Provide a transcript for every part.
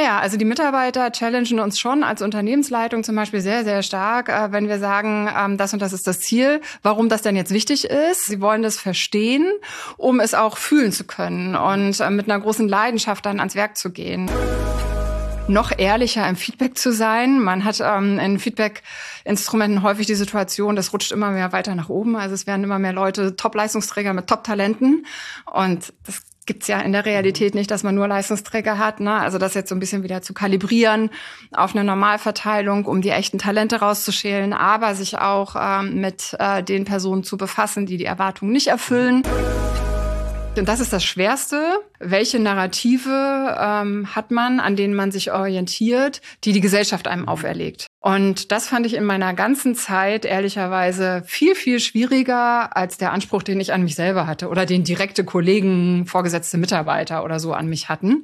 Naja, also die Mitarbeiter challengen uns schon als Unternehmensleitung zum Beispiel sehr, sehr stark, wenn wir sagen, das und das ist das Ziel, warum das denn jetzt wichtig ist. Sie wollen das verstehen, um es auch fühlen zu können und mit einer großen Leidenschaft dann ans Werk zu gehen. Noch ehrlicher im Feedback zu sein. Man hat in Feedback-Instrumenten häufig die Situation, das rutscht immer mehr weiter nach oben. Also es werden immer mehr Leute Top-Leistungsträger mit Top-Talenten. Und das gibt's ja in der Realität nicht, dass man nur Leistungsträger hat, ne? Also das jetzt so ein bisschen wieder zu kalibrieren auf eine Normalverteilung, um die echten Talente rauszuschälen, aber sich auch mit den Personen zu befassen, die die Erwartungen nicht erfüllen. Und das ist das Schwerste. Welche Narrative hat man, an denen man sich orientiert, die Gesellschaft einem auferlegt? Und das fand ich in meiner ganzen Zeit ehrlicherweise viel, viel schwieriger als der Anspruch, den ich an mich selber hatte oder den direkte Kollegen, vorgesetzte Mitarbeiter oder so an mich hatten.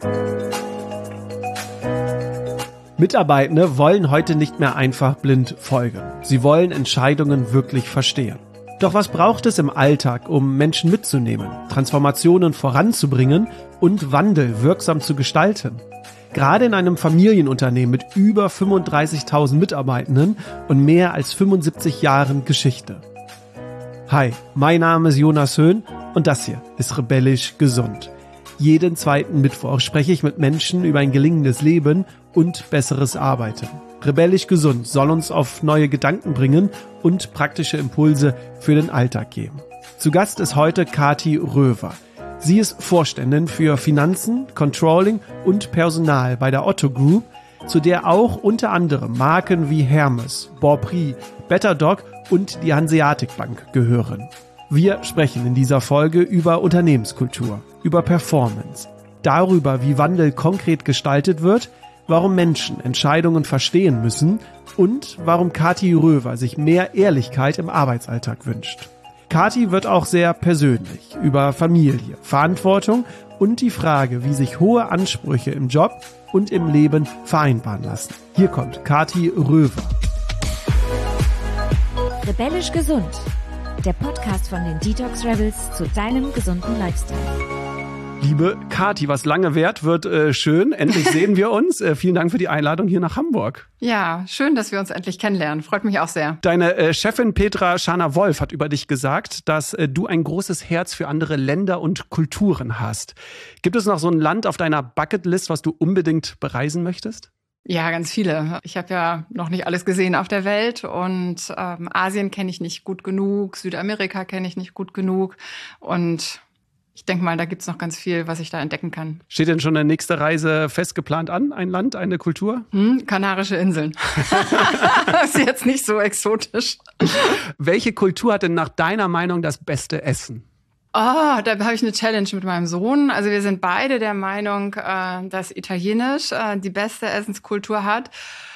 Mitarbeitende wollen heute nicht mehr einfach blind folgen. Sie wollen Entscheidungen wirklich verstehen. Doch was braucht es im Alltag, um Menschen mitzunehmen, Transformationen voranzubringen und Wandel wirksam zu gestalten? Gerade in einem Familienunternehmen mit über 35.000 Mitarbeitenden und mehr als 75 Jahren Geschichte. Hi, mein Name ist Jonas Höhn und das hier ist Rebellisch Gesund. Jeden zweiten Mittwoch spreche ich mit Menschen über ein gelingendes Leben und besseres Arbeiten. Rebellisch Gesund soll uns auf neue Gedanken bringen und praktische Impulse für den Alltag geben. Zu Gast ist heute Kathi Röver. Sie ist Vorständin für Finanzen, Controlling und Personal bei der Otto Group, zu der auch unter anderem Marken wie Hermes, Borprix, Better Dog und die Hanseatic Bank gehören. Wir sprechen in dieser Folge über Unternehmenskultur, über Performance, darüber, wie Wandel konkret gestaltet wird, warum Menschen Entscheidungen verstehen müssen und warum Kathi Röver sich mehr Ehrlichkeit im Arbeitsalltag wünscht. Kathi wird auch sehr persönlich über Familie, Verantwortung und die Frage, wie sich hohe Ansprüche im Job und im Leben vereinbaren lassen. Hier kommt Kathi Röver. Rebellisch Gesund, der Podcast von den Detox Rebels zu deinem gesunden Lifestyle. Liebe Kathi, was lange währt, wird schön. Endlich sehen wir uns. Vielen Dank für die Einladung hier nach Hamburg. Ja, schön, dass wir uns endlich kennenlernen. Freut mich auch sehr. Deine Chefin Petra Scharner-Wolf hat über dich gesagt, dass du ein großes Herz für andere Länder und Kulturen hast. Gibt es noch so ein Land auf deiner Bucketlist, was du unbedingt bereisen möchtest? Ja, ganz viele. Ich habe ja noch nicht alles gesehen auf der Welt und Asien kenne ich nicht gut genug, Südamerika kenne ich nicht gut genug und ich denke mal, da gibt's noch ganz viel, was ich da entdecken kann. Steht denn schon eine nächste Reise fest geplant an? Ein Land, eine Kultur? Kanarische Inseln. Ist jetzt nicht so exotisch. Welche Kultur hat denn nach deiner Meinung das beste Essen? Da habe ich eine Challenge mit meinem Sohn. Also wir sind beide der Meinung, dass Italienisch die beste Essenskultur hat.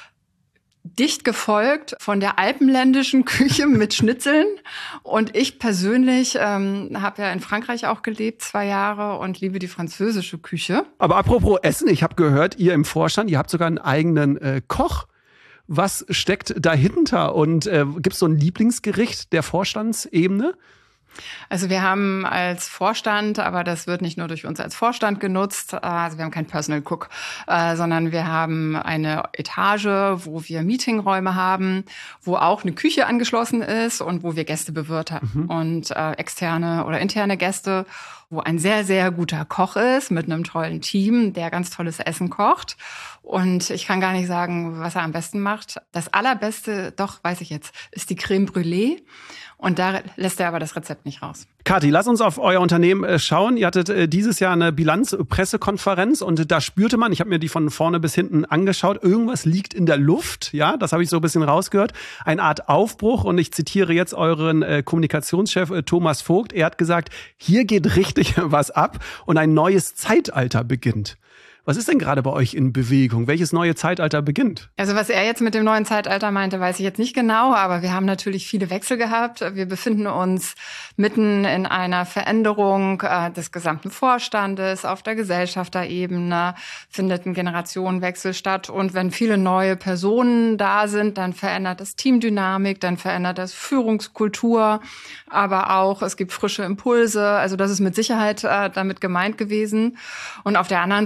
Dicht gefolgt von der alpenländischen Küche mit Schnitzeln. Und ich persönlich habe ja in Frankreich auch gelebt, 2 Jahre, und liebe die französische Küche. Aber apropos Essen, ich habe gehört, ihr im Vorstand, ihr habt sogar einen eigenen Koch. Was steckt dahinter? Und gibt es so ein Lieblingsgericht der Vorstandsebene? Also wir haben als Vorstand, aber das wird nicht nur durch uns als Vorstand genutzt, also wir haben keinen Personal Cook, sondern wir haben eine Etage, wo wir Meetingräume haben, wo auch eine Küche angeschlossen ist und wo wir Gäste bewirten und externe oder interne Gäste, wo ein sehr, sehr guter Koch ist mit einem tollen Team, der ganz tolles Essen kocht. Und ich kann gar nicht sagen, was er am besten macht. Das Allerbeste, doch, weiß ich jetzt, ist die Crème Brûlée. Und da lässt er aber das Rezept nicht raus. Kathi, lass uns auf euer Unternehmen schauen. Ihr hattet dieses Jahr eine Bilanzpressekonferenz und da spürte man, ich habe mir die von vorne bis hinten angeschaut, irgendwas liegt in der Luft. Ja, das habe ich so ein bisschen rausgehört. Eine Art Aufbruch, und ich zitiere jetzt euren Kommunikationschef Thomas Vogt. Er hat gesagt, hier geht richtig was ab und ein neues Zeitalter beginnt. Was ist denn gerade bei euch in Bewegung? Welches neue Zeitalter beginnt? Also was er jetzt mit dem neuen Zeitalter meinte, weiß ich jetzt nicht genau, aber wir haben natürlich viele Wechsel gehabt. Wir befinden uns mitten in einer Veränderung des gesamten Vorstandes. Auf der Gesellschafterebene findet ein Generationenwechsel statt. Und wenn viele neue Personen da sind, dann verändert das Teamdynamik, dann verändert das Führungskultur, aber auch es gibt frische Impulse. Also das ist mit Sicherheit damit gemeint gewesen. Und auf der anderen Seite würde ich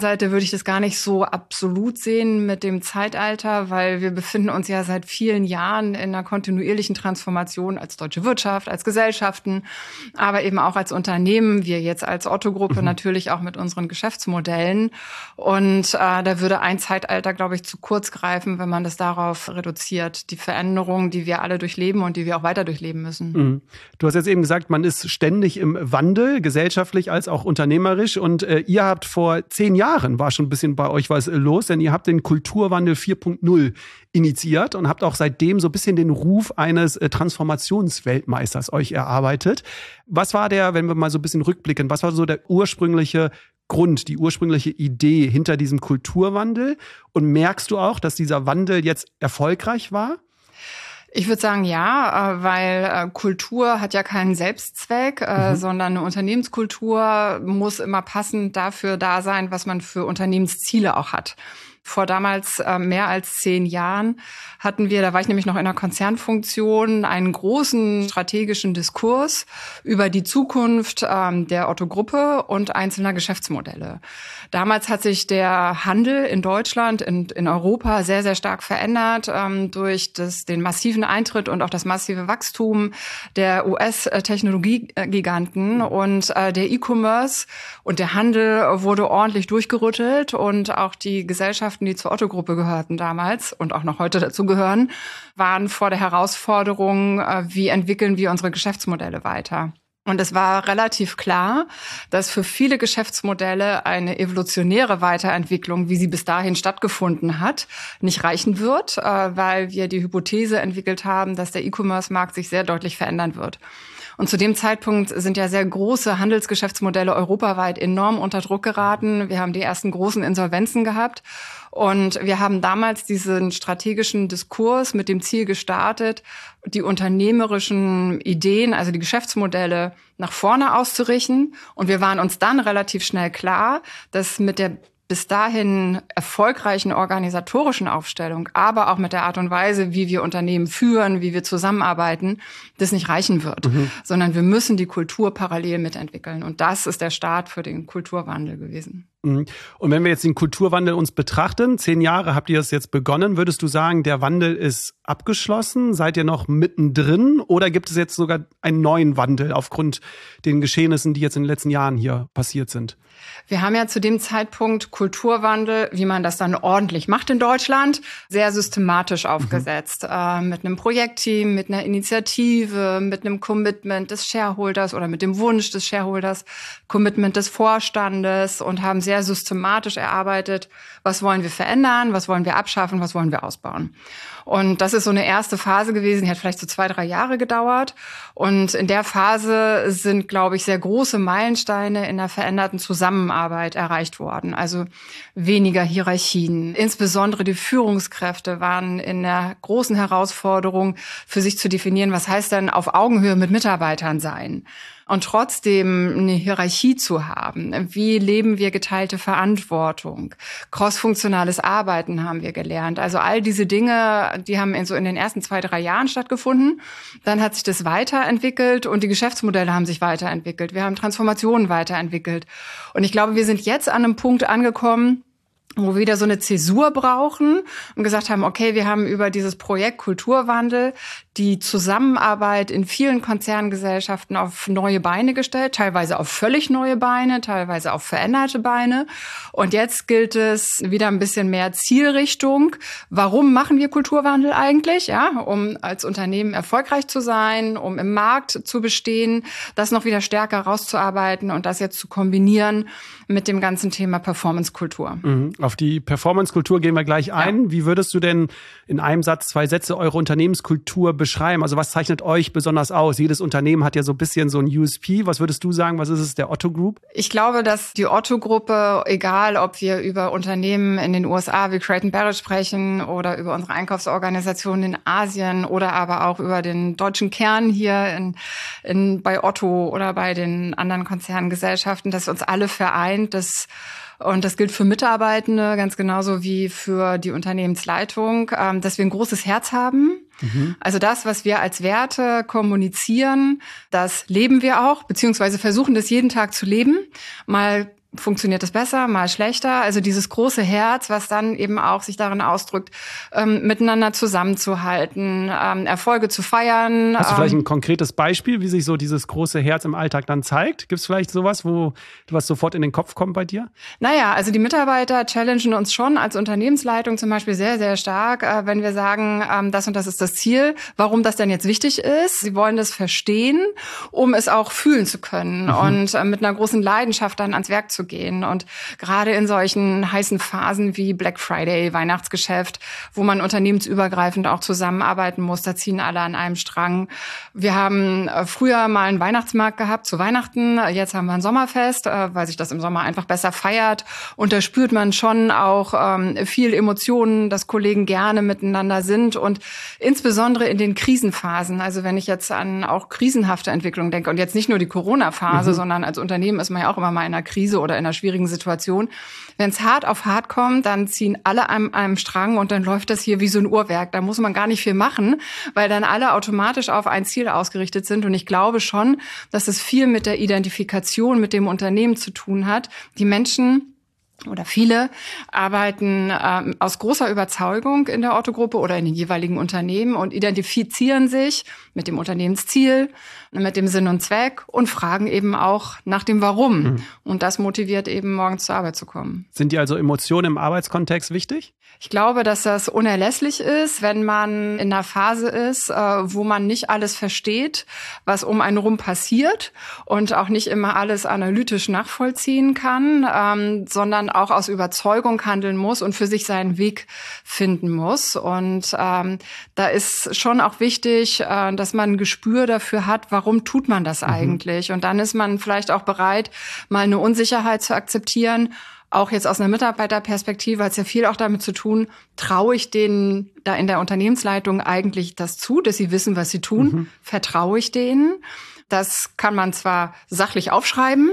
ich das gar nicht so absolut sehen mit dem Zeitalter, weil wir befinden uns ja seit vielen Jahren in einer kontinuierlichen Transformation als deutsche Wirtschaft, als Gesellschaften, aber eben auch als Unternehmen, wir jetzt als Otto-Gruppe natürlich auch mit unseren Geschäftsmodellen. Und da würde ein Zeitalter, glaube ich, zu kurz greifen, wenn man das darauf reduziert. Die Veränderungen, die wir alle durchleben und die wir auch weiter durchleben müssen. Du hast jetzt eben gesagt, man ist ständig im Wandel, gesellschaftlich als auch unternehmerisch. Und ihr habt vor 10 Jahren, war schon ein bisschen bei euch was los, denn ihr habt den Kulturwandel 4.0 initiiert und habt auch seitdem so ein bisschen den Ruf eines Transformationsweltmeisters euch erarbeitet. Was war wenn wir mal so ein bisschen rückblicken, was war so der ursprüngliche Grund, die ursprüngliche Idee hinter diesem Kulturwandel? Und merkst du auch, dass dieser Wandel jetzt erfolgreich war? Ich würde sagen, ja, weil Kultur hat ja keinen Selbstzweck, sondern eine Unternehmenskultur muss immer passend dafür da sein, was man für Unternehmensziele auch hat. Vor damals mehr als 10 Jahren hatten wir, da war ich nämlich noch in einer Konzernfunktion, einen großen strategischen Diskurs über die Zukunft der Otto-Gruppe und einzelner Geschäftsmodelle. Damals hat sich der Handel in Deutschland, in Europa sehr, sehr stark verändert durch den massiven Eintritt und auch das massive Wachstum der US-Technologiegiganten und der E-Commerce und der Handel wurde ordentlich durchgerüttelt und auch die Gesellschaften, die zur Otto-Gruppe gehörten damals und auch noch heute dazu gehören, waren vor der Herausforderung, wie entwickeln wir unsere Geschäftsmodelle weiter. Und es war relativ klar, dass für viele Geschäftsmodelle eine evolutionäre Weiterentwicklung, wie sie bis dahin stattgefunden hat, nicht reichen wird, weil wir die Hypothese entwickelt haben, dass der E-Commerce-Markt sich sehr deutlich verändern wird. Und zu dem Zeitpunkt sind ja sehr große Handelsgeschäftsmodelle europaweit enorm unter Druck geraten. Wir haben die ersten großen Insolvenzen gehabt. Und wir haben damals diesen strategischen Diskurs mit dem Ziel gestartet, die unternehmerischen Ideen, also die Geschäftsmodelle nach vorne auszurichten. Und wir waren uns dann relativ schnell klar, dass mit der bis dahin erfolgreichen organisatorischen Aufstellung, aber auch mit der Art und Weise, wie wir Unternehmen führen, wie wir zusammenarbeiten, das nicht reichen wird, sondern wir müssen die Kultur parallel mitentwickeln. Und das ist der Start für den Kulturwandel gewesen. Und wenn wir jetzt den Kulturwandel uns betrachten, 10 Jahre habt ihr es jetzt begonnen, würdest du sagen, der Wandel ist abgeschlossen? Seid ihr noch mittendrin? Oder gibt es jetzt sogar einen neuen Wandel aufgrund den Geschehnissen, die jetzt in den letzten Jahren hier passiert sind? Wir haben ja zu dem Zeitpunkt Kulturwandel, wie man das dann ordentlich macht in Deutschland, sehr systematisch aufgesetzt. Mit einem Projektteam, mit einer Initiative, mit einem Commitment des Shareholders oder mit dem Wunsch des Shareholders, Commitment des Vorstandes und haben sehr systematisch erarbeitet, was wollen wir verändern, was wollen wir abschaffen, was wollen wir ausbauen. Und das ist so eine erste Phase gewesen, die hat vielleicht so 2-3 Jahre gedauert. Und in der Phase sind, glaube ich, sehr große Meilensteine in der veränderten Zusammenarbeit erreicht worden. Also weniger Hierarchien. Insbesondere die Führungskräfte waren in der großen Herausforderung, für sich zu definieren, was heißt denn auf Augenhöhe mit Mitarbeitern sein? Und trotzdem eine Hierarchie zu haben. Wie leben wir geteilte Verantwortung? Crossfunktionales Arbeiten haben wir gelernt. Also all diese Dinge, die haben in den ersten 2-3 Jahren stattgefunden. Dann hat sich das weiterentwickelt und die Geschäftsmodelle haben sich weiterentwickelt. Wir haben Transformationen weiterentwickelt. Und ich glaube, wir sind jetzt an einem Punkt angekommen, wo wir wieder so eine Zäsur brauchen und gesagt haben, okay, wir haben über dieses Projekt Kulturwandel die Zusammenarbeit in vielen Konzerngesellschaften auf neue Beine gestellt, teilweise auf völlig neue Beine, teilweise auf veränderte Beine. Und jetzt gilt es wieder ein bisschen mehr Zielrichtung. Warum machen wir Kulturwandel eigentlich? Ja, um als Unternehmen erfolgreich zu sein, um im Markt zu bestehen, das noch wieder stärker rauszuarbeiten und das jetzt zu kombinieren mit dem ganzen Thema Performance-Kultur. Auf die Performance-Kultur gehen wir gleich ein. Ja. Wie würdest du denn in einem Satz, 2 Sätze eure Unternehmenskultur beschreiben? Also was zeichnet euch besonders aus? Jedes Unternehmen hat ja so ein bisschen so ein USP. Was würdest du sagen, was ist es der Otto Group? Ich glaube, dass die Otto Gruppe, egal ob wir über Unternehmen in den USA wie Crate & Barrett sprechen oder über unsere Einkaufsorganisationen in Asien oder aber auch über den deutschen Kern hier bei Otto oder bei den anderen Konzerngesellschaften, dass uns alle vereint, und das gilt für Mitarbeitende ganz genauso wie für die Unternehmensleitung, dass wir ein großes Herz haben. Also das, was wir als Werte kommunizieren, das leben wir auch, beziehungsweise versuchen das jeden Tag zu leben. Mal funktioniert es besser, mal schlechter. Also dieses große Herz, was dann eben auch sich darin ausdrückt, miteinander zusammenzuhalten, Erfolge zu feiern. Hast du vielleicht ein konkretes Beispiel, wie sich so dieses große Herz im Alltag dann zeigt? Gibt es vielleicht sowas, was sofort in den Kopf kommt bei dir? Naja, also die Mitarbeiter challengen uns schon als Unternehmensleitung zum Beispiel sehr, sehr stark, wenn wir sagen, das und das ist das Ziel, warum das denn jetzt wichtig ist. Sie wollen das verstehen, um es auch fühlen zu können und mit einer großen Leidenschaft dann ans Werk zu gehen. Und gerade in solchen heißen Phasen wie Black Friday, Weihnachtsgeschäft, wo man unternehmensübergreifend auch zusammenarbeiten muss, da ziehen alle an einem Strang. Wir haben früher mal einen Weihnachtsmarkt gehabt zu Weihnachten, jetzt haben wir ein Sommerfest, weil sich das im Sommer einfach besser feiert. Und da spürt man schon auch viel Emotionen, dass Kollegen gerne miteinander sind und insbesondere in den Krisenphasen. Also wenn ich jetzt an auch krisenhafte Entwicklung denke und jetzt nicht nur die Corona-Phase, sondern als Unternehmen ist man ja auch immer mal in einer Krise oder in einer schwierigen Situation. Wenn es hart auf hart kommt, dann ziehen alle an einem Strang und dann läuft das hier wie so ein Uhrwerk. Da muss man gar nicht viel machen, weil dann alle automatisch auf ein Ziel ausgerichtet sind. Und ich glaube schon, dass es viel mit der Identifikation mit dem Unternehmen zu tun hat. Die Menschen oder viele arbeiten aus großer Überzeugung in der Otto-Gruppe oder in den jeweiligen Unternehmen und identifizieren sich mit dem Unternehmensziel, mit dem Sinn und Zweck und fragen eben auch nach dem Warum. Und das motiviert eben, morgens zur Arbeit zu kommen. Sind dir also Emotionen im Arbeitskontext wichtig? Ich glaube, dass das unerlässlich ist, wenn man in einer Phase ist, wo man nicht alles versteht, was um einen rum passiert und auch nicht immer alles analytisch nachvollziehen kann, sondern auch aus Überzeugung handeln muss und für sich seinen Weg finden muss. Und da ist schon auch wichtig, dass man ein Gespür dafür hat, warum tut man das eigentlich? Und dann ist man vielleicht auch bereit, mal eine Unsicherheit zu akzeptieren. Auch jetzt aus einer Mitarbeiterperspektive hat es ja viel auch damit zu tun, traue ich denen da in der Unternehmensleitung eigentlich das zu, dass sie wissen, was sie tun? Vertraue ich denen? Das kann man zwar sachlich aufschreiben,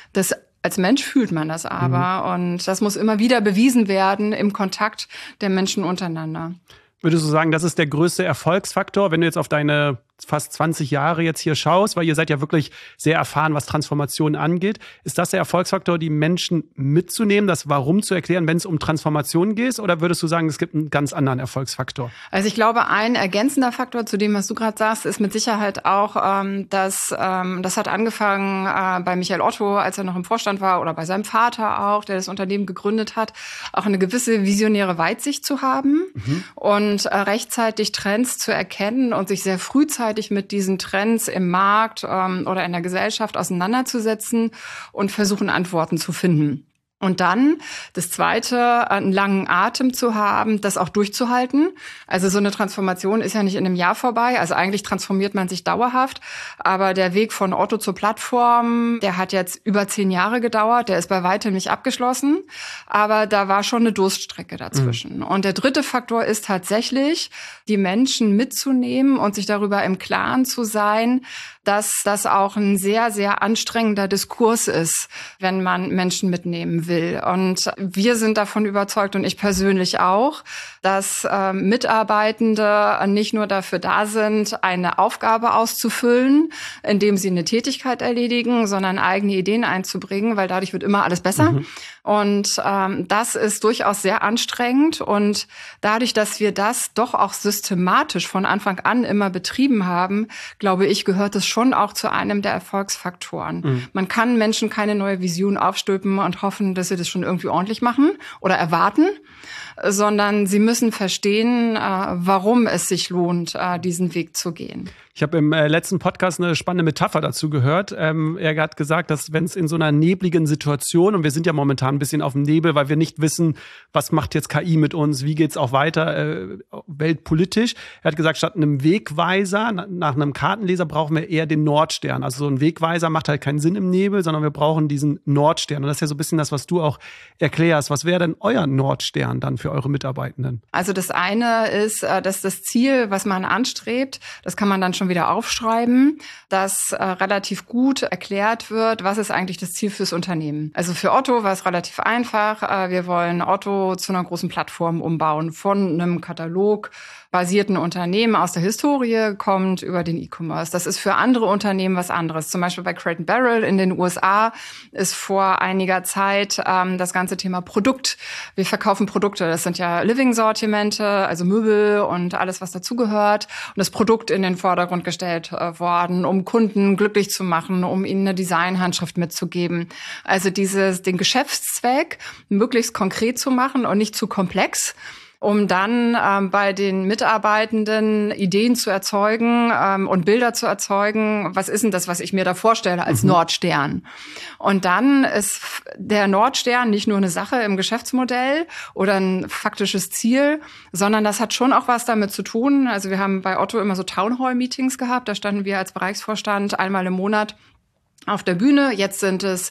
als Mensch fühlt man das aber. Und das muss immer wieder bewiesen werden im Kontakt der Menschen untereinander. Würdest du sagen, das ist der größte Erfolgsfaktor, wenn du jetzt auf deine fast 20 Jahre jetzt hier schaust, weil ihr seid ja wirklich sehr erfahren, was Transformation angeht. Ist das der Erfolgsfaktor, die Menschen mitzunehmen, das Warum zu erklären, wenn es um Transformation geht? Oder würdest du sagen, es gibt einen ganz anderen Erfolgsfaktor? Also ich glaube, ein ergänzender Faktor zu dem, was du gerade sagst, ist mit Sicherheit auch, dass das hat angefangen bei Michael Otto, als er noch im Vorstand war, oder bei seinem Vater auch, der das Unternehmen gegründet hat, auch eine gewisse visionäre Weitsicht zu haben und rechtzeitig Trends zu erkennen und sich sehr frühzeitig mit diesen Trends im Markt oder in der Gesellschaft auseinanderzusetzen und versuchen, Antworten zu finden. Und dann das Zweite, einen langen Atem zu haben, das auch durchzuhalten. Also so eine Transformation ist ja nicht in einem Jahr vorbei. Also eigentlich transformiert man sich dauerhaft. Aber der Weg von Otto zur Plattform, der hat jetzt über 10 Jahre gedauert. Der ist bei weitem nicht abgeschlossen. Aber da war schon eine Durststrecke dazwischen. Und der dritte Faktor ist tatsächlich, die Menschen mitzunehmen und sich darüber im Klaren zu sein, dass das auch ein sehr, sehr anstrengender Diskurs ist, wenn man Menschen mitnehmen will. Und wir sind davon überzeugt, und ich persönlich auch, dass Mitarbeitende nicht nur dafür da sind, eine Aufgabe auszufüllen, indem sie eine Tätigkeit erledigen, sondern eigene Ideen einzubringen, weil dadurch wird immer alles besser. Und das ist durchaus sehr anstrengend. Und dadurch, dass wir das doch auch systematisch von Anfang an immer betrieben haben, glaube ich, gehört es schon auch zu einem der Erfolgsfaktoren. Man kann Menschen keine neue Vision aufstülpen und hoffen, dass sie das schon irgendwie ordentlich machen oder erwarten, sondern sie müssen verstehen, warum es sich lohnt, diesen Weg zu gehen. Ich habe im letzten Podcast eine spannende Metapher dazu gehört. Er hat gesagt, dass wenn es in so einer nebligen Situation, und wir sind ja momentan ein bisschen auf dem Nebel, weil wir nicht wissen, was macht jetzt KI mit uns, wie geht's auch weiter weltpolitisch. Er hat gesagt, statt einem Wegweiser, nach einem Kartenleser brauchen wir eher den Nordstern. Also so ein Wegweiser macht halt keinen Sinn im Nebel, sondern wir brauchen diesen Nordstern. Und das ist ja so ein bisschen das, was du auch erklärst. Was wäre denn euer Nordstern dann für eure Mitarbeitenden? Also das eine ist, dass das Ziel, was man anstrebt, das kann man dann schon schon wieder aufschreiben, dass relativ gut erklärt wird, was ist eigentlich das Ziel fürs Unternehmen. Also für Otto war es relativ einfach. Wir wollen Otto zu einer großen Plattform umbauen, von einem katalogbasierten Unternehmen aus der Historie kommt über den E-Commerce. Das ist für andere Unternehmen was anderes. Zum Beispiel bei Crate & Barrel in den USA ist vor einiger Zeit das ganze Thema Produkt. Wir verkaufen Produkte. Das sind ja Living-Sortimente, also Möbel und alles, was dazugehört. Und das Produkt in den Vordergrund gestellt worden, um Kunden glücklich zu machen, um ihnen eine Designhandschrift mitzugeben. Also den Geschäftszweck möglichst konkret zu machen und nicht zu komplex, um dann bei den Mitarbeitenden Ideen zu erzeugen und Bilder zu erzeugen. Was ist denn das, was ich mir da vorstelle als Nordstern? Und dann ist der Nordstern nicht nur eine Sache im Geschäftsmodell oder ein faktisches Ziel, sondern das hat schon auch was damit zu tun. Also wir haben bei Otto immer so Townhall-Meetings gehabt. Da standen wir als Bereichsvorstand einmal im Monat auf der Bühne. Jetzt sind es,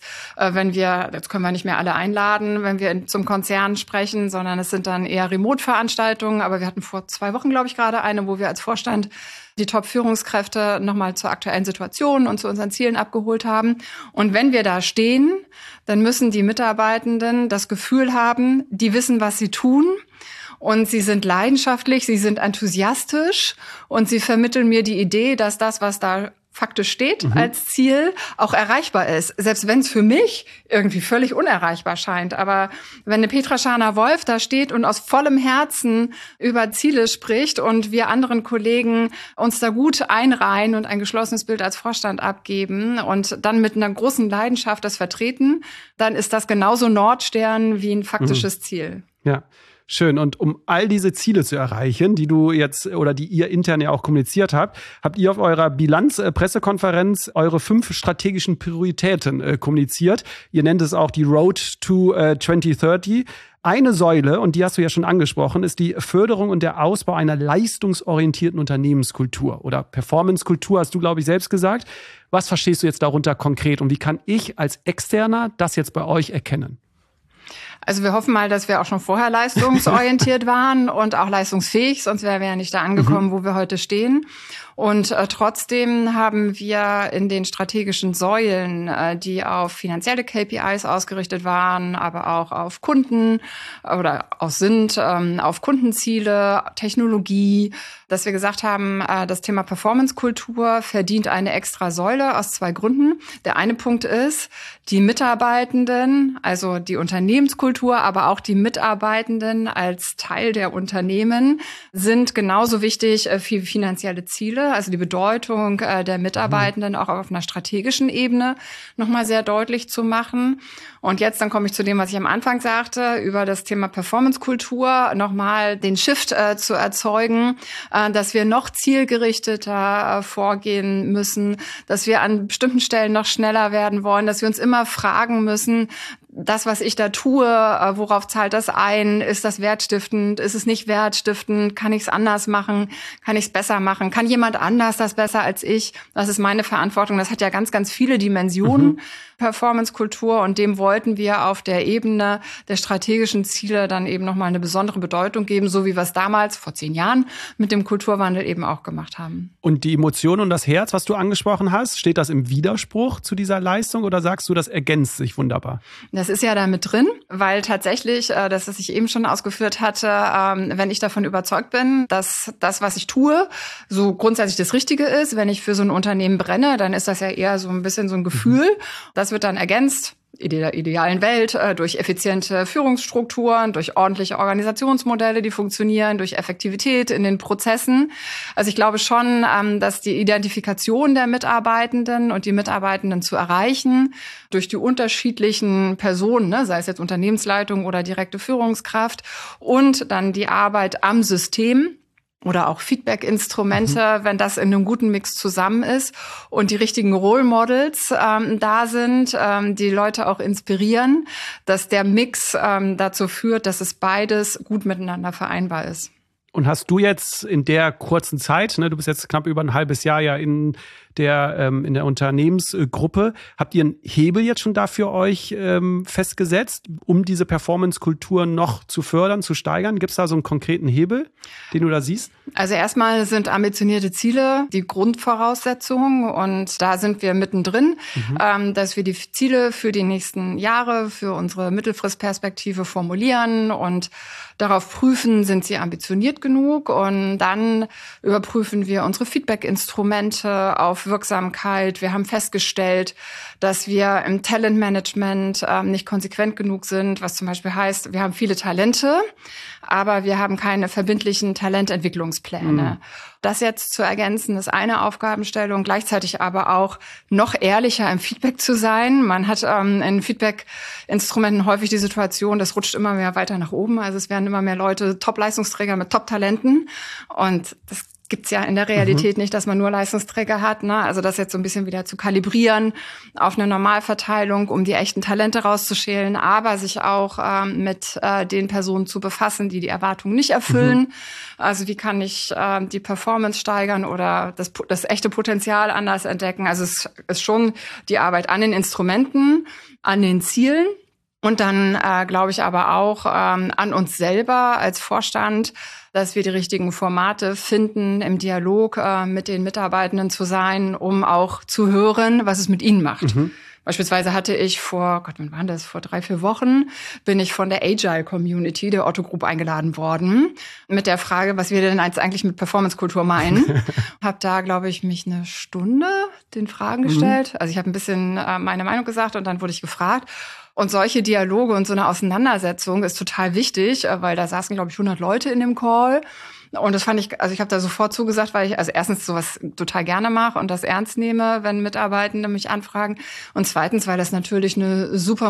jetzt können wir nicht mehr alle einladen, wenn wir zum Konzern sprechen, sondern es sind dann eher Remote-Veranstaltungen. Aber wir hatten vor 2 Wochen, glaube ich, gerade eine, wo wir als Vorstand die Top-Führungskräfte nochmal zur aktuellen Situation und zu unseren Zielen abgeholt haben. Und wenn wir da stehen, dann müssen die Mitarbeitenden das Gefühl haben, die wissen, was sie tun. Und sie sind leidenschaftlich, sie sind enthusiastisch und sie vermitteln mir die Idee, dass das, was da faktisch steht als Ziel, auch erreichbar ist. Selbst wenn es für mich irgendwie völlig unerreichbar scheint. Aber wenn eine Petra Scharner-Wolf da steht und aus vollem Herzen über Ziele spricht und wir anderen Kollegen uns da gut einreihen und ein geschlossenes Bild als Vorstand abgeben und dann mit einer großen Leidenschaft das vertreten, dann ist das genauso Nordstern wie ein faktisches Ziel. Ja. Schön. Und um all diese Ziele zu erreichen, die du jetzt oder die ihr intern ja auch kommuniziert habt, habt ihr auf eurer Bilanz-Pressekonferenz eure 5 strategischen Prioritäten kommuniziert. Ihr nennt es auch die Road to 2030. Eine Säule, und die hast du ja schon angesprochen, ist die Förderung und der Ausbau einer leistungsorientierten Unternehmenskultur oder Performance-Kultur, hast du, glaube ich, selbst gesagt. Was verstehst du jetzt darunter konkret und wie kann ich als Externer das jetzt bei euch erkennen? Also wir hoffen mal, dass wir auch schon vorher leistungsorientiert waren und auch leistungsfähig, sonst wären wir ja nicht da angekommen, wo wir heute stehen. Und trotzdem haben wir in den strategischen Säulen, die auf finanzielle KPIs ausgerichtet waren, aber auch auf Kunden oder auf Kundenziele, Technologie, dass wir gesagt haben, das Thema Performance-Kultur verdient eine extra Säule aus 2 Gründen. Der eine Punkt ist, die Mitarbeitenden, also die Unternehmenskultur, aber auch die Mitarbeitenden als Teil der Unternehmen sind genauso wichtig wie finanzielle Ziele. Also die Bedeutung der Mitarbeitenden auch auf einer strategischen Ebene nochmal sehr deutlich zu machen. Und jetzt, dann komme ich zu dem, was ich am Anfang sagte, über das Thema Performance-Kultur nochmal den Shift zu erzeugen, dass wir noch zielgerichteter vorgehen müssen, dass wir an bestimmten Stellen noch schneller werden wollen, dass wir uns immer fragen müssen, das, was ich da tue, worauf zahlt das ein? Ist das wertstiftend? Ist es nicht wertstiftend? Kann ich es anders machen? Kann ich es besser machen? Kann jemand anders das besser als ich? Das ist meine Verantwortung. Das hat ja ganz, ganz viele Dimensionen, Performance-Kultur. Und dem wollten wir auf der Ebene der strategischen Ziele dann eben nochmal eine besondere Bedeutung geben, so wie wir es damals, vor 10 Jahren, mit dem Kulturwandel eben auch gemacht haben. Und die Emotion und das Herz, was du angesprochen hast, steht das im Widerspruch zu dieser Leistung oder sagst du, das ergänzt sich wunderbar? Das ist ja da mit drin, weil tatsächlich, das, was ich eben schon ausgeführt hatte, wenn ich davon überzeugt bin, dass das, was ich tue, so grundsätzlich das Richtige ist, wenn ich für so ein Unternehmen brenne, dann ist das ja eher so ein bisschen so ein Gefühl. Das wird dann ergänzt in der idealen Welt durch effiziente Führungsstrukturen, durch ordentliche Organisationsmodelle, die funktionieren, durch Effektivität in den Prozessen. Also ich glaube schon, dass die Identifikation der Mitarbeitenden und die Mitarbeitenden zu erreichen durch die unterschiedlichen Personen, sei es jetzt Unternehmensleitung oder direkte Führungskraft und dann die Arbeit am System, oder auch Feedback-Instrumente, wenn das in einem guten Mix zusammen ist und die richtigen Role Models da sind, die Leute auch inspirieren, dass der Mix dazu führt, dass es beides gut miteinander vereinbar ist. Und hast du jetzt in der kurzen Zeit, ne, du bist jetzt knapp über ein halbes Jahr ja in der Unternehmensgruppe, habt ihr einen Hebel jetzt schon da für euch festgesetzt, um diese Performance-Kultur noch zu fördern, zu steigern? Gibt es da so einen konkreten Hebel, den du da siehst? Also erstmal sind ambitionierte Ziele die Grundvoraussetzung und da sind wir mittendrin, dass wir die Ziele für die nächsten Jahre, für unsere Mittelfristperspektive formulieren und darauf prüfen, sind sie ambitioniert genug, und dann überprüfen wir unsere Feedback-Instrumente auf Wirksamkeit. Wir haben festgestellt, dass wir im Talentmanagement nicht konsequent genug sind, was zum Beispiel heißt, wir haben viele Talente, aber wir haben keine verbindlichen Talententwicklungspläne. Das jetzt zu ergänzen, ist eine Aufgabenstellung, gleichzeitig aber auch noch ehrlicher im Feedback zu sein. Man hat in Feedback-Instrumenten häufig die Situation, das rutscht immer mehr weiter nach oben. Also es werden immer mehr Leute Top-Leistungsträger mit Top-Talenten, und das gibt's ja in der Realität nicht, dass man nur Leistungsträger hat, ne? Also das jetzt so ein bisschen wieder zu kalibrieren auf eine Normalverteilung, um die echten Talente rauszuschälen, aber sich auch mit den Personen zu befassen, die Erwartungen nicht erfüllen. Also wie kann ich die Performance steigern oder das echte Potenzial anders entdecken? Also es ist schon die Arbeit an den Instrumenten, an den Zielen. Und dann glaube ich aber auch an uns selber als Vorstand, dass wir die richtigen Formate finden, im Dialog mit den Mitarbeitenden zu sein, um auch zu hören, was es mit ihnen macht. Beispielsweise hatte ich vor 3-4 Wochen, bin ich von der Agile-Community der Otto Group eingeladen worden mit der Frage, was wir denn jetzt eigentlich mit Performance-Kultur meinen. Habe da, glaube ich, mich eine Stunde den Fragen gestellt. Also ich habe ein bisschen meine Meinung gesagt und dann wurde ich gefragt. Und solche Dialoge und so eine Auseinandersetzung ist total wichtig, weil da saßen, glaube ich, 100 Leute in dem Call. Und das fand ich, also ich habe da sofort zugesagt, weil ich also erstens sowas total gerne mache und das ernst nehme, wenn Mitarbeitende mich anfragen. Und zweitens, weil das natürlich eine super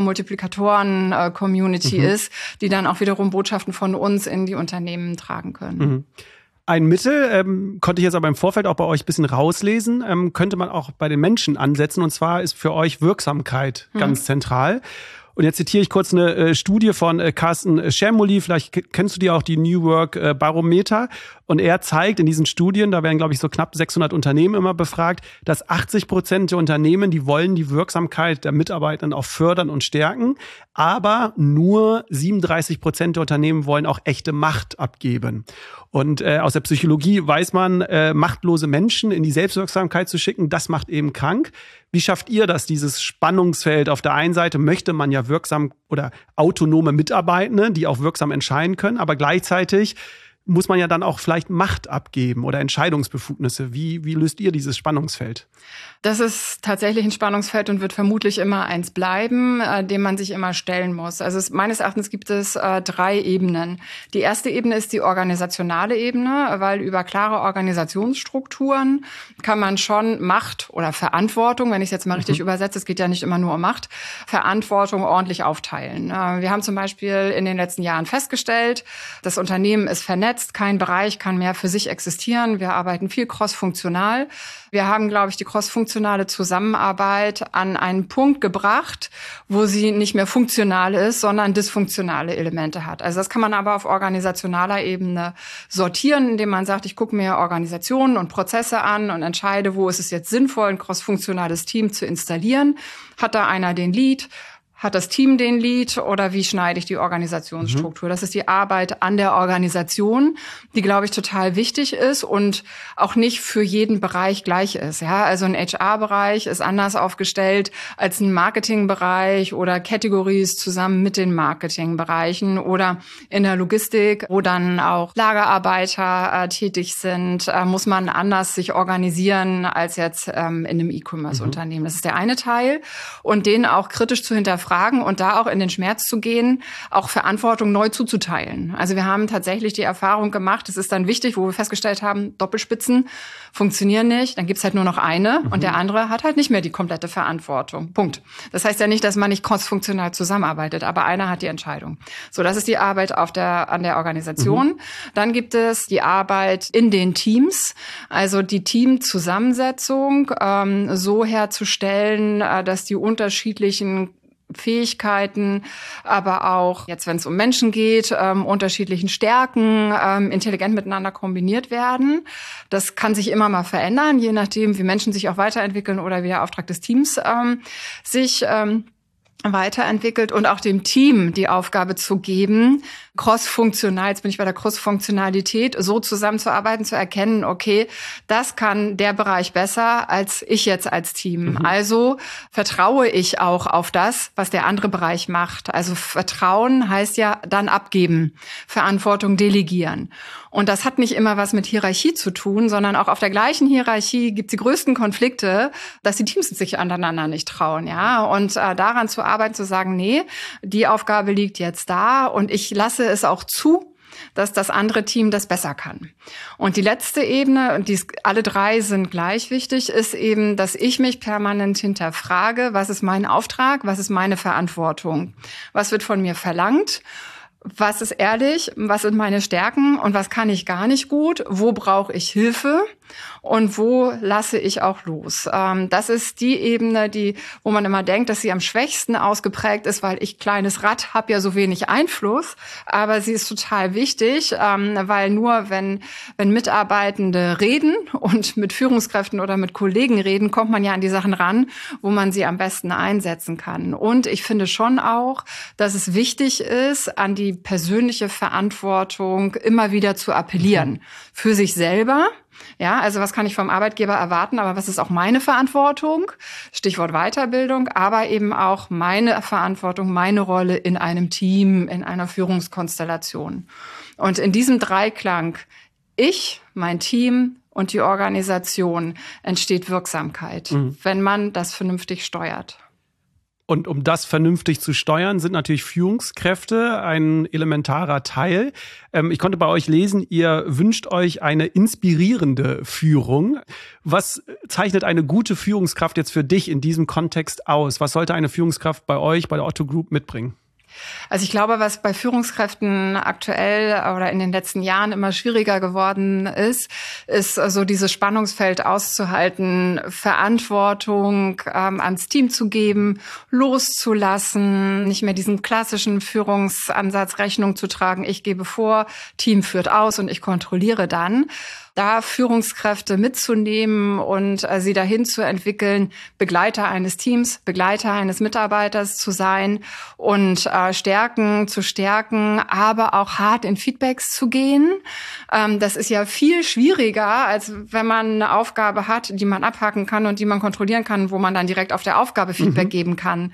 Multiplikatoren-Community ist, die dann auch wiederum Botschaften von uns in die Unternehmen tragen können. Ein Mittel, konnte ich jetzt aber im Vorfeld auch bei euch ein bisschen rauslesen, könnte man auch bei den Menschen ansetzen. Und zwar ist für euch Wirksamkeit ganz zentral. Und jetzt zitiere ich kurz eine Studie von Carsten Schermoli, vielleicht kennst du die auch, die New Work Barometer. Und er zeigt in diesen Studien, da werden, glaube ich, so knapp 600 Unternehmen immer befragt, dass 80% der Unternehmen, die wollen die Wirksamkeit der Mitarbeitenden auch fördern und stärken. Aber nur 37% der Unternehmen wollen auch echte Macht abgeben. Und aus der Psychologie weiß man, machtlose Menschen in die Selbstwirksamkeit zu schicken, das macht eben krank. Wie schafft ihr das, dieses Spannungsfeld? Auf der einen Seite möchte man ja wirksam oder autonome Mitarbeitende, die auch wirksam entscheiden können, aber gleichzeitig muss man ja dann auch vielleicht Macht abgeben oder Entscheidungsbefugnisse. Wie löst ihr dieses Spannungsfeld? Das ist tatsächlich ein Spannungsfeld und wird vermutlich immer eins bleiben, dem man sich immer stellen muss. Also meines Erachtens gibt es 3 Ebenen. Die erste Ebene ist die organisationale Ebene, weil über klare Organisationsstrukturen kann man schon Macht oder Verantwortung, wenn ich es jetzt mal richtig übersetze, es geht ja nicht immer nur um Macht, Verantwortung ordentlich aufteilen. Wir haben zum Beispiel in den letzten Jahren festgestellt, das Unternehmen ist vernetzt, kein Bereich kann mehr für sich existieren. Wir arbeiten viel crossfunktional. Wir haben, glaube ich, die crossfunktionale Zusammenarbeit an einen Punkt gebracht, wo sie nicht mehr funktional ist, sondern dysfunktionale Elemente hat. Also das kann man aber auf organisationaler Ebene sortieren, indem man sagt, ich gucke mir Organisationen und Prozesse an und entscheide, wo ist es jetzt sinnvoll, ein crossfunktionales Team zu installieren. Hat da einer den Lead? Hat das Team den Lead oder wie schneide ich die Organisationsstruktur? Das ist die Arbeit an der Organisation, die, glaube ich, total wichtig ist und auch nicht für jeden Bereich gleich ist. Ja, also ein HR-Bereich ist anders aufgestellt als ein Marketingbereich oder Categories zusammen mit den Marketingbereichen oder in der Logistik, wo dann auch Lagerarbeiter tätig sind, muss man anders sich organisieren als jetzt in einem E-Commerce-Unternehmen. Das ist der eine Teil und den auch kritisch zu hinterfragen und da auch in den Schmerz zu gehen, auch Verantwortung neu zuzuteilen. Also wir haben tatsächlich die Erfahrung gemacht, es ist dann wichtig, wo wir festgestellt haben, Doppelspitzen funktionieren nicht, dann gibt's halt nur noch eine und der andere hat halt nicht mehr die komplette Verantwortung. Punkt. Das heißt ja nicht, dass man nicht crossfunktional zusammenarbeitet, aber einer hat die Entscheidung. So, das ist die Arbeit an der Organisation. Dann gibt es die Arbeit in den Teams, also die Teamzusammensetzung so herzustellen, dass die unterschiedlichen Fähigkeiten, aber auch jetzt, wenn es um Menschen geht, unterschiedlichen Stärken, intelligent miteinander kombiniert werden. Das kann sich immer mal verändern, je nachdem, wie Menschen sich auch weiterentwickeln oder wie der Auftrag des Teams sich weiterentwickelt und auch dem Team die Aufgabe zu geben, crossfunktional, jetzt bin ich bei der Crossfunktionalität, so zusammenzuarbeiten, zu erkennen, okay, das kann der Bereich besser als ich jetzt als Team. Also vertraue ich auch auf das, was der andere Bereich macht. Also Vertrauen heißt ja dann abgeben, Verantwortung delegieren. Und das hat nicht immer was mit Hierarchie zu tun, sondern auch auf der gleichen Hierarchie gibt es die größten Konflikte, dass die Teams sich aneinander nicht trauen, ja. Und daran zu arbeiten, zu sagen, nee, die Aufgabe liegt jetzt da und ich lasse es auch zu, dass das andere Team das besser kann. Und die letzte Ebene, und alle drei sind gleich wichtig, ist eben, dass ich mich permanent hinterfrage, was ist mein Auftrag, was ist meine Verantwortung, was wird von mir verlangt, was ist ehrlich, was sind meine Stärken und was kann ich gar nicht gut, wo brauche ich Hilfe und wo lasse ich auch los. Das ist die Ebene, wo man immer denkt, dass sie am schwächsten ausgeprägt ist, weil ich kleines Rad habe ja so wenig Einfluss, aber sie ist total wichtig, weil nur wenn Mitarbeitende reden und mit Führungskräften oder mit Kollegen reden, kommt man ja an die Sachen ran, wo man sie am besten einsetzen kann. Und ich finde schon auch, dass es wichtig ist, an die persönliche Verantwortung immer wieder zu appellieren. Für sich selber. Ja, also was kann ich vom Arbeitgeber erwarten, aber was ist auch meine Verantwortung? Stichwort Weiterbildung, aber eben auch meine Verantwortung, meine Rolle in einem Team, in einer Führungskonstellation. Und in diesem Dreiklang, ich, mein Team und die Organisation, entsteht Wirksamkeit, wenn man das vernünftig steuert. Und um das vernünftig zu steuern, sind natürlich Führungskräfte ein elementarer Teil. Ich konnte bei euch lesen, ihr wünscht euch eine inspirierende Führung. Was zeichnet eine gute Führungskraft jetzt für dich in diesem Kontext aus? Was sollte eine Führungskraft bei euch, bei der Otto Group mitbringen? Also ich glaube, was bei Führungskräften aktuell oder in den letzten Jahren immer schwieriger geworden ist so dieses Spannungsfeld auszuhalten, Verantwortung ans Team zu geben, loszulassen, nicht mehr diesen klassischen Führungsansatz Rechnung zu tragen, ich gebe vor, Team führt aus und ich kontrolliere dann. Da Führungskräfte mitzunehmen und sie dahin zu entwickeln, Begleiter eines Teams, Begleiter eines Mitarbeiters zu sein und Stärken zu stärken, aber auch hart in Feedbacks zu gehen. Das ist ja viel schwieriger, als wenn man eine Aufgabe hat, die man abhaken kann und die man kontrollieren kann, wo man dann direkt auf der Aufgabe Feedback geben kann,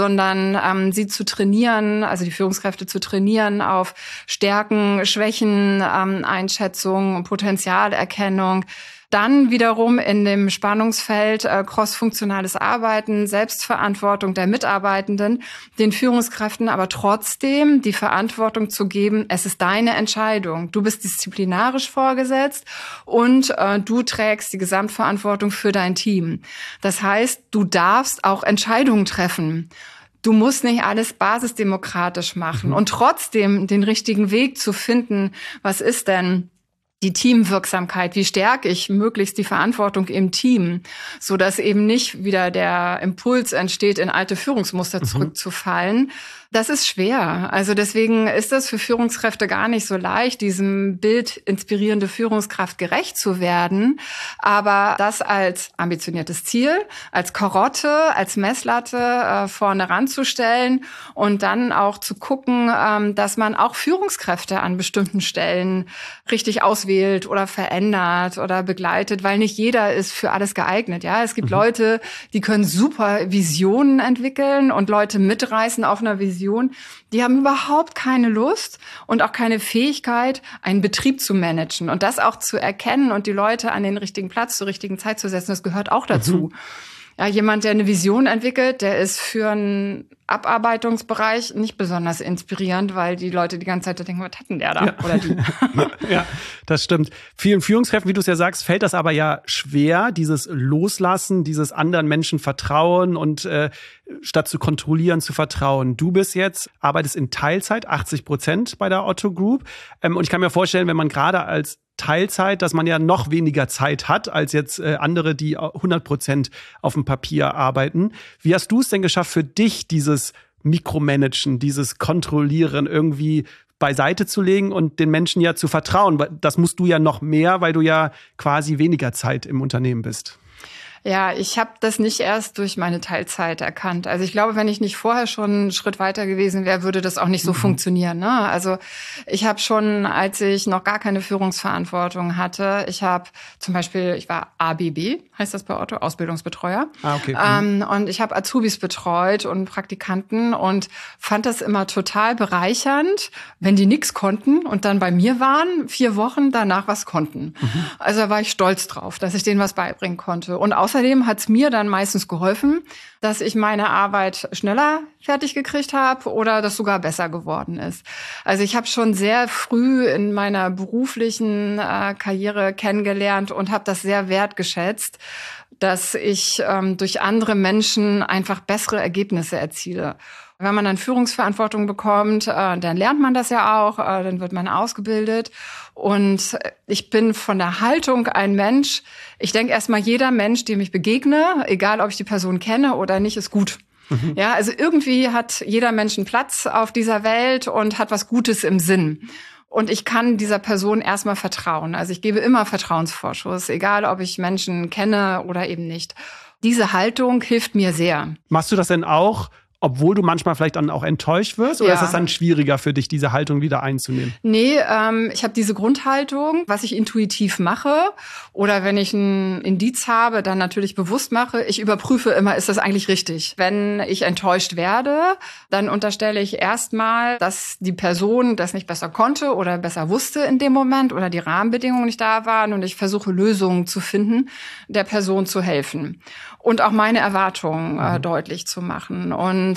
sondern sie zu trainieren, also die Führungskräfte zu trainieren auf Stärken, Schwächen, Einschätzung, Potenzialerkennung. Dann wiederum in dem Spannungsfeld crossfunktionales Arbeiten, Selbstverantwortung der Mitarbeitenden, den Führungskräften aber trotzdem die Verantwortung zu geben, es ist deine Entscheidung. Du bist disziplinarisch vorgesetzt und du trägst die Gesamtverantwortung für dein Team. Das heißt, du darfst auch Entscheidungen treffen. Du musst nicht alles basisdemokratisch machen und trotzdem den richtigen Weg zu finden, was ist denn die Teamwirksamkeit, wie stärke ich möglichst die Verantwortung im Team, so dass eben nicht wieder der Impuls entsteht, in alte Führungsmuster zurückzufallen. Das ist schwer. Also deswegen ist das für Führungskräfte gar nicht so leicht, diesem Bild inspirierende Führungskraft gerecht zu werden. Aber das als ambitioniertes Ziel, als Karotte, als Messlatte vorne ranzustellen und dann auch zu gucken, dass man auch Führungskräfte an bestimmten Stellen richtig auswählt oder verändert oder begleitet, weil nicht jeder ist für alles geeignet. Ja, es gibt Leute, die können super Visionen entwickeln und Leute mitreißen auf einer Vision. Die haben überhaupt keine Lust und auch keine Fähigkeit, einen Betrieb zu managen und das auch zu erkennen und die Leute an den richtigen Platz zur richtigen Zeit zu setzen. Das gehört auch dazu. Ja, jemand, der eine Vision entwickelt, der ist für einen Abarbeitungsbereich nicht besonders inspirierend, weil die Leute die ganze Zeit denken, was hat denn der da oder die? Ja, das stimmt. Vielen Führungskräften, wie du es ja sagst, fällt das aber ja schwer, dieses Loslassen, dieses anderen Menschen vertrauen und statt zu kontrollieren, zu vertrauen. Du arbeitest in Teilzeit, 80% bei der Otto Group. Und ich kann mir vorstellen, wenn man gerade als Teilzeit, dass man ja noch weniger Zeit hat als jetzt andere, die 100% auf dem Papier arbeiten. Wie hast du es denn geschafft, für dich dieses Mikromanagen, dieses Kontrollieren irgendwie beiseite zu legen und den Menschen ja zu vertrauen. Das musst du ja noch mehr, weil du ja quasi weniger Zeit im Unternehmen bist. Ja, ich habe das nicht erst durch meine Teilzeit erkannt. Also ich glaube, wenn ich nicht vorher schon einen Schritt weiter gewesen wäre, würde das auch nicht so funktionieren. Ne? Also ich habe schon, als ich noch gar keine Führungsverantwortung hatte, ich war ABB, heißt das bei Otto, Ausbildungsbetreuer. Okay. Und ich habe Azubis betreut und Praktikanten und fand das immer total bereichernd, wenn die nichts konnten und dann bei mir waren, 4 Wochen danach was konnten. Also da war ich stolz drauf, dass ich denen was beibringen konnte. Und außerdem hat es mir dann meistens geholfen, dass ich meine Arbeit schneller fertig gekriegt habe oder das sogar besser geworden ist. Also ich habe schon sehr früh in meiner beruflichen Karriere kennengelernt und habe das sehr wertgeschätzt, dass ich durch andere Menschen einfach bessere Ergebnisse erziele. Wenn man dann Führungsverantwortung bekommt, dann lernt man das ja auch, dann wird man ausgebildet. Und ich bin von der Haltung ein Mensch, ich denke erstmal, jeder Mensch, dem ich begegne, egal ob ich die Person kenne oder nicht, ist gut. Ja, also irgendwie hat jeder Mensch einen Platz auf dieser Welt und hat was Gutes im Sinn. Und ich kann dieser Person erstmal vertrauen. Also ich gebe immer Vertrauensvorschuss, egal ob ich Menschen kenne oder eben nicht. Diese Haltung hilft mir sehr. Machst du das denn auch, obwohl du manchmal vielleicht dann auch enttäuscht wirst? Oder ist es dann schwieriger für dich, diese Haltung wieder einzunehmen? Nee, ich habe diese Grundhaltung, was ich intuitiv mache. Oder wenn ich ein Indiz habe, dann natürlich bewusst mache. Ich überprüfe immer, ist das eigentlich richtig? Wenn ich enttäuscht werde, dann unterstelle ich erstmal, dass die Person das nicht besser konnte oder besser wusste in dem Moment oder die Rahmenbedingungen nicht da waren. Und ich versuche Lösungen zu finden, der Person zu helfen. Und auch meine Erwartungen deutlich zu machen.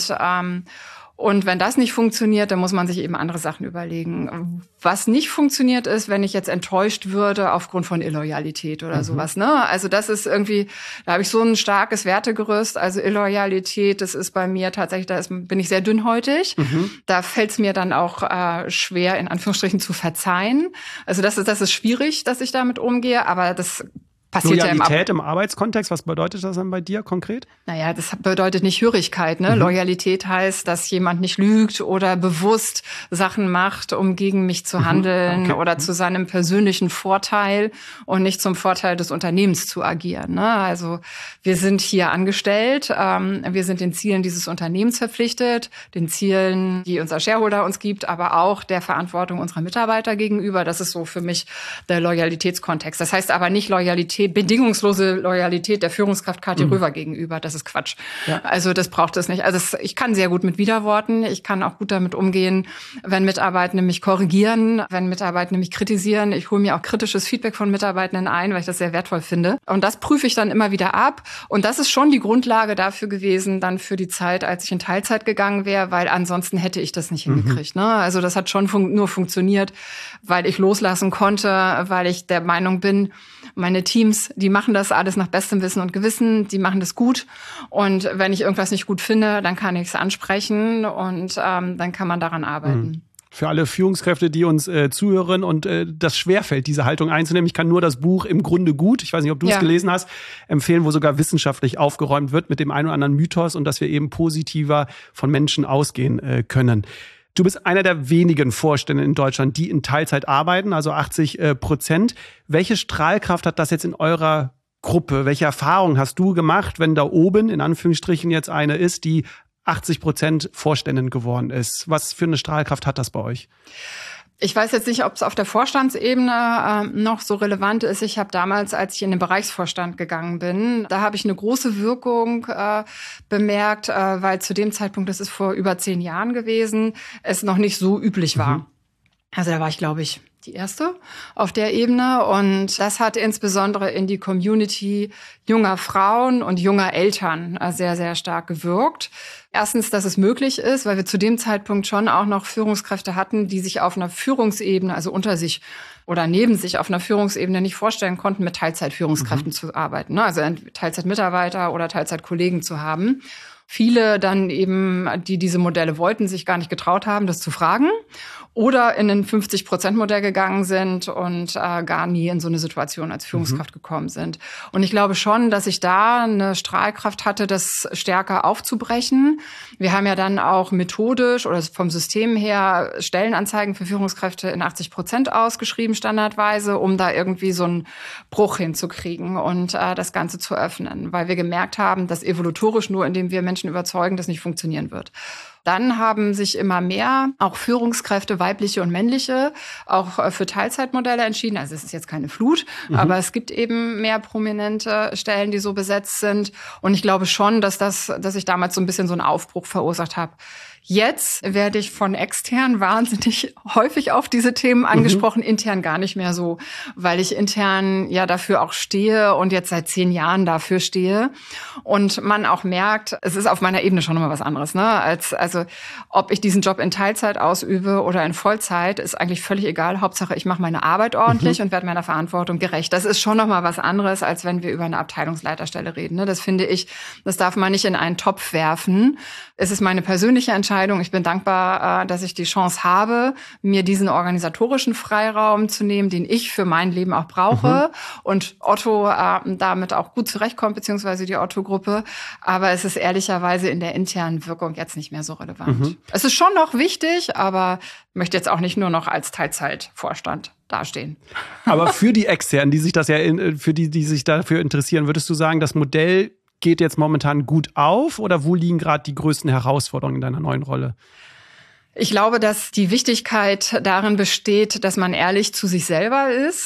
Und wenn das nicht funktioniert, dann muss man sich eben andere Sachen überlegen. Was nicht funktioniert ist, wenn ich jetzt enttäuscht würde aufgrund von Illoyalität oder sowas. Ne? Also das ist irgendwie, da habe ich so ein starkes Wertegerüst. Also Illoyalität, das ist bei mir tatsächlich, bin ich sehr dünnhäutig. Da fällt es mir dann auch schwer, in Anführungsstrichen zu verzeihen. Also das ist schwierig, dass ich damit umgehe, aber das passiert Loyalität im Arbeitskontext, was bedeutet das dann bei dir konkret? Naja, das bedeutet nicht Hörigkeit. Ne? Loyalität heißt, dass jemand nicht lügt oder bewusst Sachen macht, um gegen mich zu handeln oder zu seinem persönlichen Vorteil und nicht zum Vorteil des Unternehmens zu agieren. Ne? Also wir sind hier angestellt, wir sind den Zielen dieses Unternehmens verpflichtet, den Zielen, die unser Shareholder uns gibt, aber auch der Verantwortung unserer Mitarbeiter gegenüber. Das ist so für mich der Loyalitätskontext. Das heißt aber nicht Loyalität, bedingungslose Loyalität der Führungskraft Kathi Röver gegenüber. Das ist Quatsch. Ja. Also das braucht es nicht. Also ich kann sehr gut mit Widerworten. Ich kann auch gut damit umgehen, wenn Mitarbeitende mich korrigieren, wenn Mitarbeitende mich kritisieren. Ich hole mir auch kritisches Feedback von Mitarbeitenden ein, weil ich das sehr wertvoll finde. Und das prüfe ich dann immer wieder ab. Und das ist schon die Grundlage dafür gewesen, dann für die Zeit, als ich in Teilzeit gegangen wäre, weil ansonsten hätte ich das nicht hingekriegt. Ne? Also das hat schon nur funktioniert, weil ich loslassen konnte, weil ich der Meinung bin, meine Teams, die machen das alles nach bestem Wissen und Gewissen, die machen das gut. Und wenn ich irgendwas nicht gut finde, dann kann ich es ansprechen und dann kann man daran arbeiten. Für alle Führungskräfte, die uns zuhören und das schwerfällt, diese Haltung einzunehmen. Ich kann nur das Buch Im Grunde gut, ich weiß nicht, ob du es gelesen hast, empfehlen, wo sogar wissenschaftlich aufgeräumt wird mit dem einen oder anderen Mythos und dass wir eben positiver von Menschen ausgehen können. Du bist einer der wenigen Vorstände in Deutschland, die in Teilzeit arbeiten, also 80%. Welche Strahlkraft hat das jetzt in eurer Gruppe? Welche Erfahrungen hast du gemacht, wenn da oben, in Anführungsstrichen, jetzt eine ist, die 80% Vorständin geworden ist? Was für eine Strahlkraft hat das bei euch? Ich weiß jetzt nicht, ob es auf der Vorstandsebene noch so relevant ist. Ich habe damals, als ich in den Bereichsvorstand gegangen bin, da habe ich eine große Wirkung bemerkt, weil zu dem Zeitpunkt, das ist vor über 10 Jahren gewesen, es noch nicht so üblich war. Also da war ich, glaube ich, die erste auf der Ebene. Und das hat insbesondere in die Community junger Frauen und junger Eltern sehr, sehr stark gewirkt. Erstens, dass es möglich ist, weil wir zu dem Zeitpunkt schon auch noch Führungskräfte hatten, die sich auf einer Führungsebene, also unter sich oder neben sich auf einer Führungsebene nicht vorstellen konnten, mit Teilzeitführungskräften zu arbeiten. Also Teilzeitmitarbeiter oder Teilzeitkollegen zu haben. viele dann eben, die diese Modelle wollten, sich gar nicht getraut haben, das zu fragen. Oder in ein 50%-Modell gegangen sind und gar nie in so eine Situation als Führungskraft gekommen sind. Und ich glaube schon, dass ich da eine Strahlkraft hatte, das stärker aufzubrechen. Wir haben ja dann auch methodisch oder vom System her Stellenanzeigen für Führungskräfte in 80% ausgeschrieben, standardweise, um da irgendwie so einen Bruch hinzukriegen und das Ganze zu öffnen. Weil wir gemerkt haben, dass evolutorisch nur, indem wir Menschen überzeugen, das nicht funktionieren wird. Dann haben sich immer mehr auch Führungskräfte, weibliche und männliche, auch für Teilzeitmodelle entschieden. Also es ist jetzt keine Flut, aber es gibt eben mehr prominente Stellen, die so besetzt sind. Und ich glaube schon, dass ich damals so ein bisschen so einen Aufbruch verursacht habe. Jetzt werde ich von extern wahnsinnig häufig auf diese Themen angesprochen, intern gar nicht mehr so, weil ich intern ja dafür auch stehe und jetzt seit 10 Jahren dafür stehe. Und man auch merkt, es ist auf meiner Ebene schon nochmal was anderes, ne? Also ob ich diesen Job in Teilzeit ausübe oder in Vollzeit, ist eigentlich völlig egal. Hauptsache, ich mache meine Arbeit ordentlich und werde meiner Verantwortung gerecht. Das ist schon nochmal was anderes, als wenn wir über eine Abteilungsleiterstelle reden, ne? Das finde ich, das darf man nicht in einen Topf werfen. Es ist meine persönliche Entscheidung. Ich bin dankbar, dass ich die Chance habe, mir diesen organisatorischen Freiraum zu nehmen, den ich für mein Leben auch brauche. Und Otto damit auch gut zurechtkommt, beziehungsweise die Otto-Gruppe. Aber es ist ehrlicherweise in der internen Wirkung jetzt nicht mehr so relevant. Es ist schon noch wichtig, aber möchte jetzt auch nicht nur noch als Teilzeitvorstand dastehen. Aber für die Externen, die sich das ja für die sich dafür interessieren, würdest du sagen, das Modell geht jetzt momentan gut auf oder wo liegen gerade die größten Herausforderungen in deiner neuen Rolle? Ich glaube, dass die Wichtigkeit darin besteht, dass man ehrlich zu sich selber ist.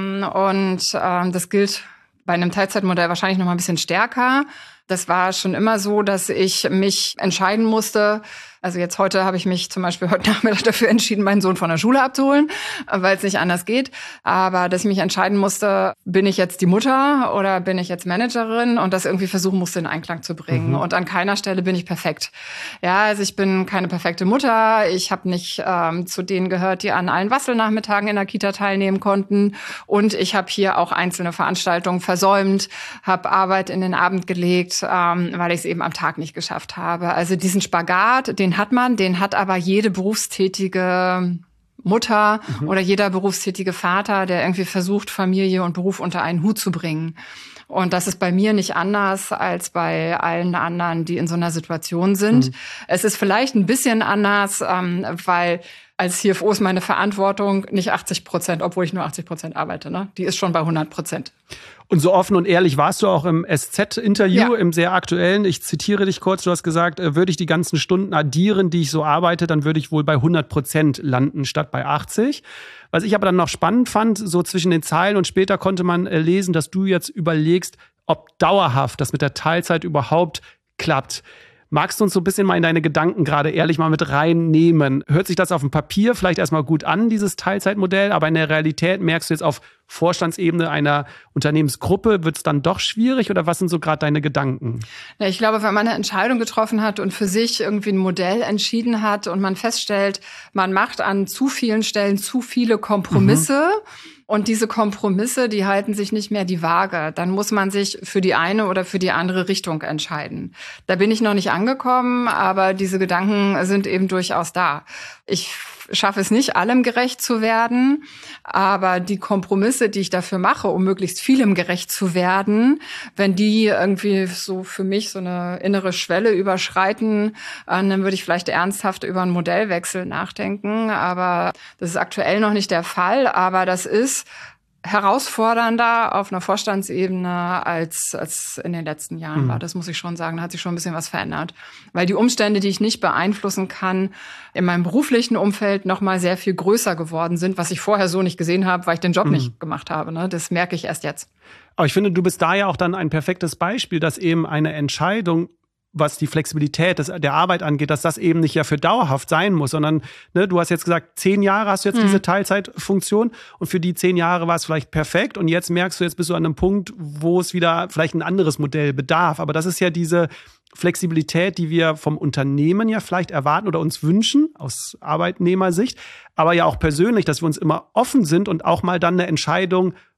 Und das gilt bei einem Teilzeitmodell wahrscheinlich noch mal ein bisschen stärker. Das war schon immer so, dass ich mich entscheiden musste. Also jetzt heute habe ich mich zum Beispiel heute Nachmittag dafür entschieden, meinen Sohn von der Schule abzuholen, weil es nicht anders geht. Aber dass ich mich entscheiden musste, bin ich jetzt die Mutter oder bin ich jetzt Managerin und das irgendwie versuchen musste, in Einklang zu bringen. Und an keiner Stelle bin ich perfekt. Ja, also ich bin keine perfekte Mutter. Ich habe nicht zu denen gehört, die an allen Bastelnachmittagen in der Kita teilnehmen konnten. Und ich habe hier auch einzelne Veranstaltungen versäumt, habe Arbeit in den Abend gelegt, weil ich es eben am Tag nicht geschafft habe. Also diesen Spagat, den hat aber jede berufstätige Mutter oder jeder berufstätige Vater, der irgendwie versucht, Familie und Beruf unter einen Hut zu bringen. Und das ist bei mir nicht anders als bei allen anderen, die in so einer Situation sind. Es ist vielleicht ein bisschen anders, weil als CFO ist meine Verantwortung nicht 80%, obwohl ich nur 80% arbeite, ne? Die ist schon bei 100%. Und so offen und ehrlich warst du auch im SZ-Interview, im sehr aktuellen. Ich zitiere dich kurz, du hast gesagt, würde ich die ganzen Stunden addieren, die ich so arbeite, dann würde ich wohl bei 100% landen statt bei 80%. Was ich aber dann noch spannend fand, so zwischen den Zeilen und später konnte man lesen, dass du jetzt überlegst, ob dauerhaft das mit der Teilzeit überhaupt klappt. Magst du uns so ein bisschen mal in deine Gedanken gerade ehrlich mal mit reinnehmen? Hört sich das auf dem Papier vielleicht erstmal gut an, dieses Teilzeitmodell, aber in der Realität merkst du jetzt auf Vorstandsebene einer Unternehmensgruppe, wird es dann doch schwierig oder was sind so gerade deine Gedanken? Ja, ich glaube, wenn man eine Entscheidung getroffen hat und für sich irgendwie ein Modell entschieden hat und man feststellt, man macht an zu vielen Stellen zu viele Kompromisse, und diese Kompromisse, die halten sich nicht mehr die Waage. Dann muss man sich für die eine oder für die andere Richtung entscheiden. Da bin ich noch nicht angekommen, aber diese Gedanken sind eben durchaus da. Ich schaffe es nicht, allem gerecht zu werden, aber die Kompromisse, die ich dafür mache, um möglichst vielem gerecht zu werden, wenn die irgendwie so für mich so eine innere Schwelle überschreiten, dann würde ich vielleicht ernsthaft über einen Modellwechsel nachdenken. Aber das ist aktuell noch nicht der Fall, aber das ist herausfordernder auf einer Vorstandsebene als in den letzten Jahren war. Das muss ich schon sagen. Da hat sich schon ein bisschen was verändert. Weil die Umstände, die ich nicht beeinflussen kann, in meinem beruflichen Umfeld noch mal sehr viel größer geworden sind, was ich vorher so nicht gesehen habe, weil ich den Job nicht gemacht habe. Ne? Das merke ich erst jetzt. Aber ich finde, du bist da ja auch dann ein perfektes Beispiel, dass eben eine Entscheidung, was die Flexibilität der Arbeit angeht, dass das eben nicht ja für dauerhaft sein muss, sondern du hast jetzt gesagt, 10 Jahre hast du jetzt diese Teilzeitfunktion und für die 10 Jahre war es vielleicht perfekt und jetzt merkst du, jetzt bist du an einem Punkt, wo es wieder vielleicht ein anderes Modell bedarf. Aber das ist ja diese Flexibilität, die wir vom Unternehmen ja vielleicht erwarten oder uns wünschen, aus Arbeitnehmersicht, aber ja auch persönlich, dass wir uns immer offen sind und auch mal dann eine Entscheidung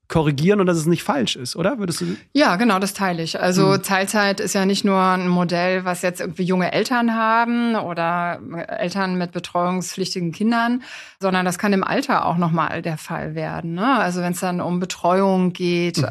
korrigieren und dass es nicht falsch ist, oder? Würdest du? Ja, genau, das teile ich. Also Teilzeit ist ja nicht nur ein Modell, was jetzt irgendwie junge Eltern haben oder Eltern mit betreuungspflichtigen Kindern, sondern das kann im Alter auch nochmal der Fall werden, ne? Also wenn es dann um Betreuung geht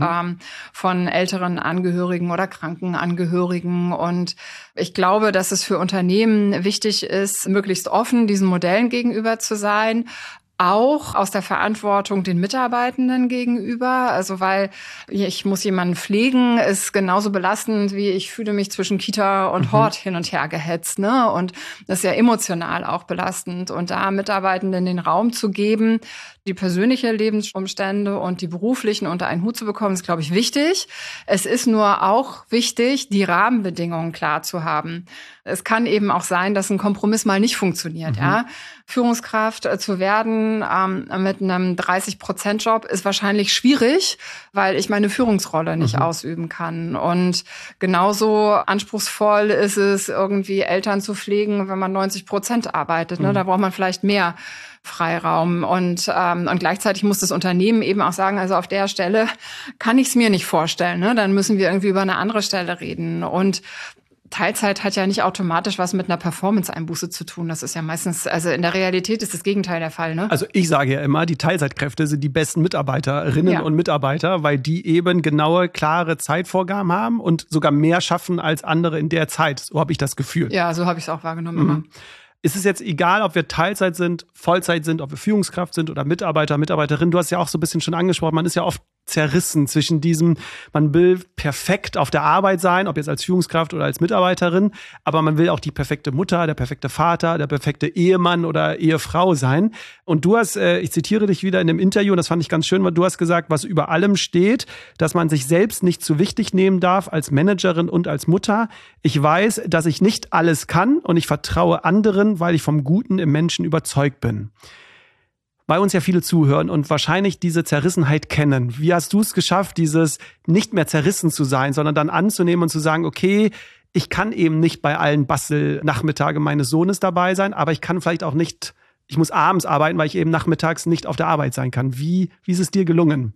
von älteren Angehörigen oder kranken Angehörigen. Und ich glaube, dass es für Unternehmen wichtig ist, möglichst offen diesen Modellen gegenüber zu sein, auch aus der Verantwortung den Mitarbeitenden gegenüber. Also weil ich muss jemanden pflegen, ist genauso belastend, wie ich fühle mich zwischen Kita und Hort hin und her gehetzt, ne? Und das ist ja emotional auch belastend. Und da Mitarbeitenden den Raum zu geben, die persönlichen Lebensumstände und die beruflichen unter einen Hut zu bekommen, ist, glaube ich, wichtig. Es ist nur auch wichtig, die Rahmenbedingungen klar zu haben. Es kann eben auch sein, dass ein Kompromiss mal nicht funktioniert. Ja? Führungskraft zu werden mit einem 30%-Job ist wahrscheinlich schwierig, weil ich meine Führungsrolle nicht ausüben kann. Und genauso anspruchsvoll ist es, irgendwie Eltern zu pflegen, wenn man 90% arbeitet. Ne? Da braucht man vielleicht mehr Freiraum. Und gleichzeitig muss das Unternehmen eben auch sagen, also auf der Stelle kann ich es mir nicht vorstellen. Ne? Dann müssen wir irgendwie über eine andere Stelle reden. Und Teilzeit hat ja nicht automatisch was mit einer Performance-Einbuße zu tun. Das ist ja meistens, also in der Realität ist das Gegenteil der Fall, ne? Also ich sage ja immer, die Teilzeitkräfte sind die besten Mitarbeiterinnen und Mitarbeiter, weil die eben genaue, klare Zeitvorgaben haben und sogar mehr schaffen als andere in der Zeit. So habe ich das Gefühl. Ja, so habe ich es auch wahrgenommen immer. Ist es jetzt egal, ob wir Teilzeit sind, Vollzeit sind, ob wir Führungskraft sind oder Mitarbeiter, Mitarbeiterin? Du hast ja auch so ein bisschen schon angesprochen, man ist ja oft zerrissen zwischen diesem, man will perfekt auf der Arbeit sein, ob jetzt als Führungskraft oder als Mitarbeiterin, aber man will auch die perfekte Mutter, der perfekte Vater, der perfekte Ehemann oder Ehefrau sein. Und du hast, ich zitiere dich wieder in dem Interview, und das fand ich ganz schön, weil du hast gesagt, was über allem steht, dass man sich selbst nicht zu wichtig nehmen darf als Managerin und als Mutter. Ich weiß, dass ich nicht alles kann und ich vertraue anderen, weil ich vom Guten im Menschen überzeugt bin. Bei uns ja viele zuhören und wahrscheinlich diese Zerrissenheit kennen. Wie hast du es geschafft, dieses nicht mehr zerrissen zu sein, sondern dann anzunehmen und zu sagen, okay, ich kann eben nicht bei allen Bastelnachmittage meines Sohnes dabei sein, aber ich kann vielleicht auch nicht, ich muss abends arbeiten, weil ich eben nachmittags nicht auf der Arbeit sein kann. Wie ist es dir gelungen?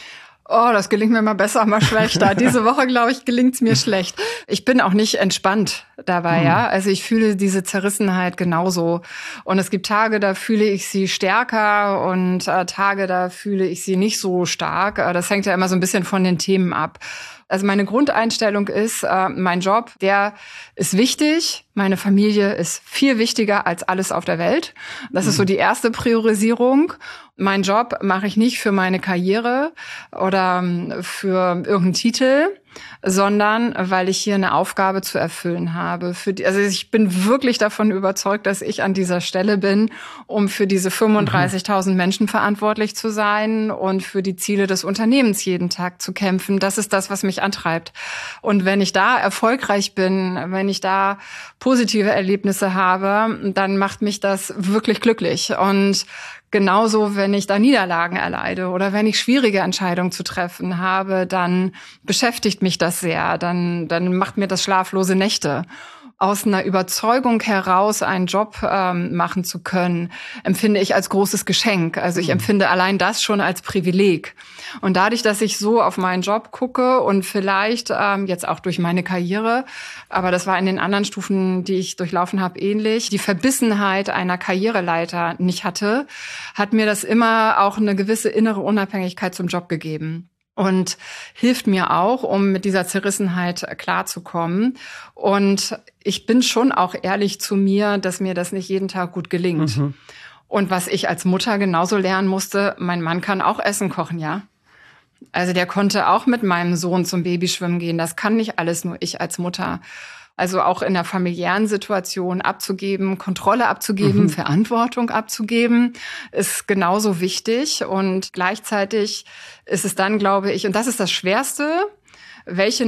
Oh, das gelingt mir mal besser, mal schlechter. Diese Woche, glaube ich, gelingt es mir schlecht. Ich bin auch nicht entspannt dabei, ja. Also ich fühle diese Zerrissenheit genauso. Und es gibt Tage, da fühle ich sie stärker und Tage, da fühle ich sie nicht so stark. Das hängt ja immer so ein bisschen von den Themen ab. Also meine Grundeinstellung ist, mein Job, der ist wichtig. Meine Familie ist viel wichtiger als alles auf der Welt. Das ist so die erste Priorisierung. Mein Job mache ich nicht für meine Karriere oder für irgendeinen Titel, sondern weil ich hier eine Aufgabe zu erfüllen habe. Also ich bin wirklich davon überzeugt, dass ich an dieser Stelle bin, um für diese 35.000 Menschen verantwortlich zu sein und für die Ziele des Unternehmens jeden Tag zu kämpfen. Das ist das, was mich antreibt. Und wenn ich da erfolgreich bin, wenn ich da positive Erlebnisse habe, dann macht mich das wirklich glücklich. Und genauso, wenn ich da Niederlagen erleide oder wenn ich schwierige Entscheidungen zu treffen habe, dann beschäftigt mich das sehr, dann macht mir das schlaflose Nächte. Aus einer Überzeugung heraus einen Job machen zu können, empfinde ich als großes Geschenk. Also ich empfinde allein das schon als Privileg. Und dadurch, dass ich so auf meinen Job gucke und vielleicht jetzt auch durch meine Karriere, aber das war in den anderen Stufen, die ich durchlaufen habe, ähnlich, die Verbissenheit einer Karriereleiter nicht hatte, hat mir das immer auch eine gewisse innere Unabhängigkeit zum Job gegeben. Und hilft mir auch, um mit dieser Zerrissenheit klarzukommen. Und ich bin schon auch ehrlich zu mir, dass mir das nicht jeden Tag gut gelingt. Und was ich als Mutter genauso lernen musste, mein Mann kann auch Essen kochen, ja. Also der konnte auch mit meinem Sohn zum Babyschwimmen gehen. Das kann nicht alles nur ich als Mutter. Also auch in der familiären Situation abzugeben, Kontrolle abzugeben, Verantwortung abzugeben, ist genauso wichtig. Und gleichzeitig ist es dann, glaube ich, und das ist das Schwerste, welche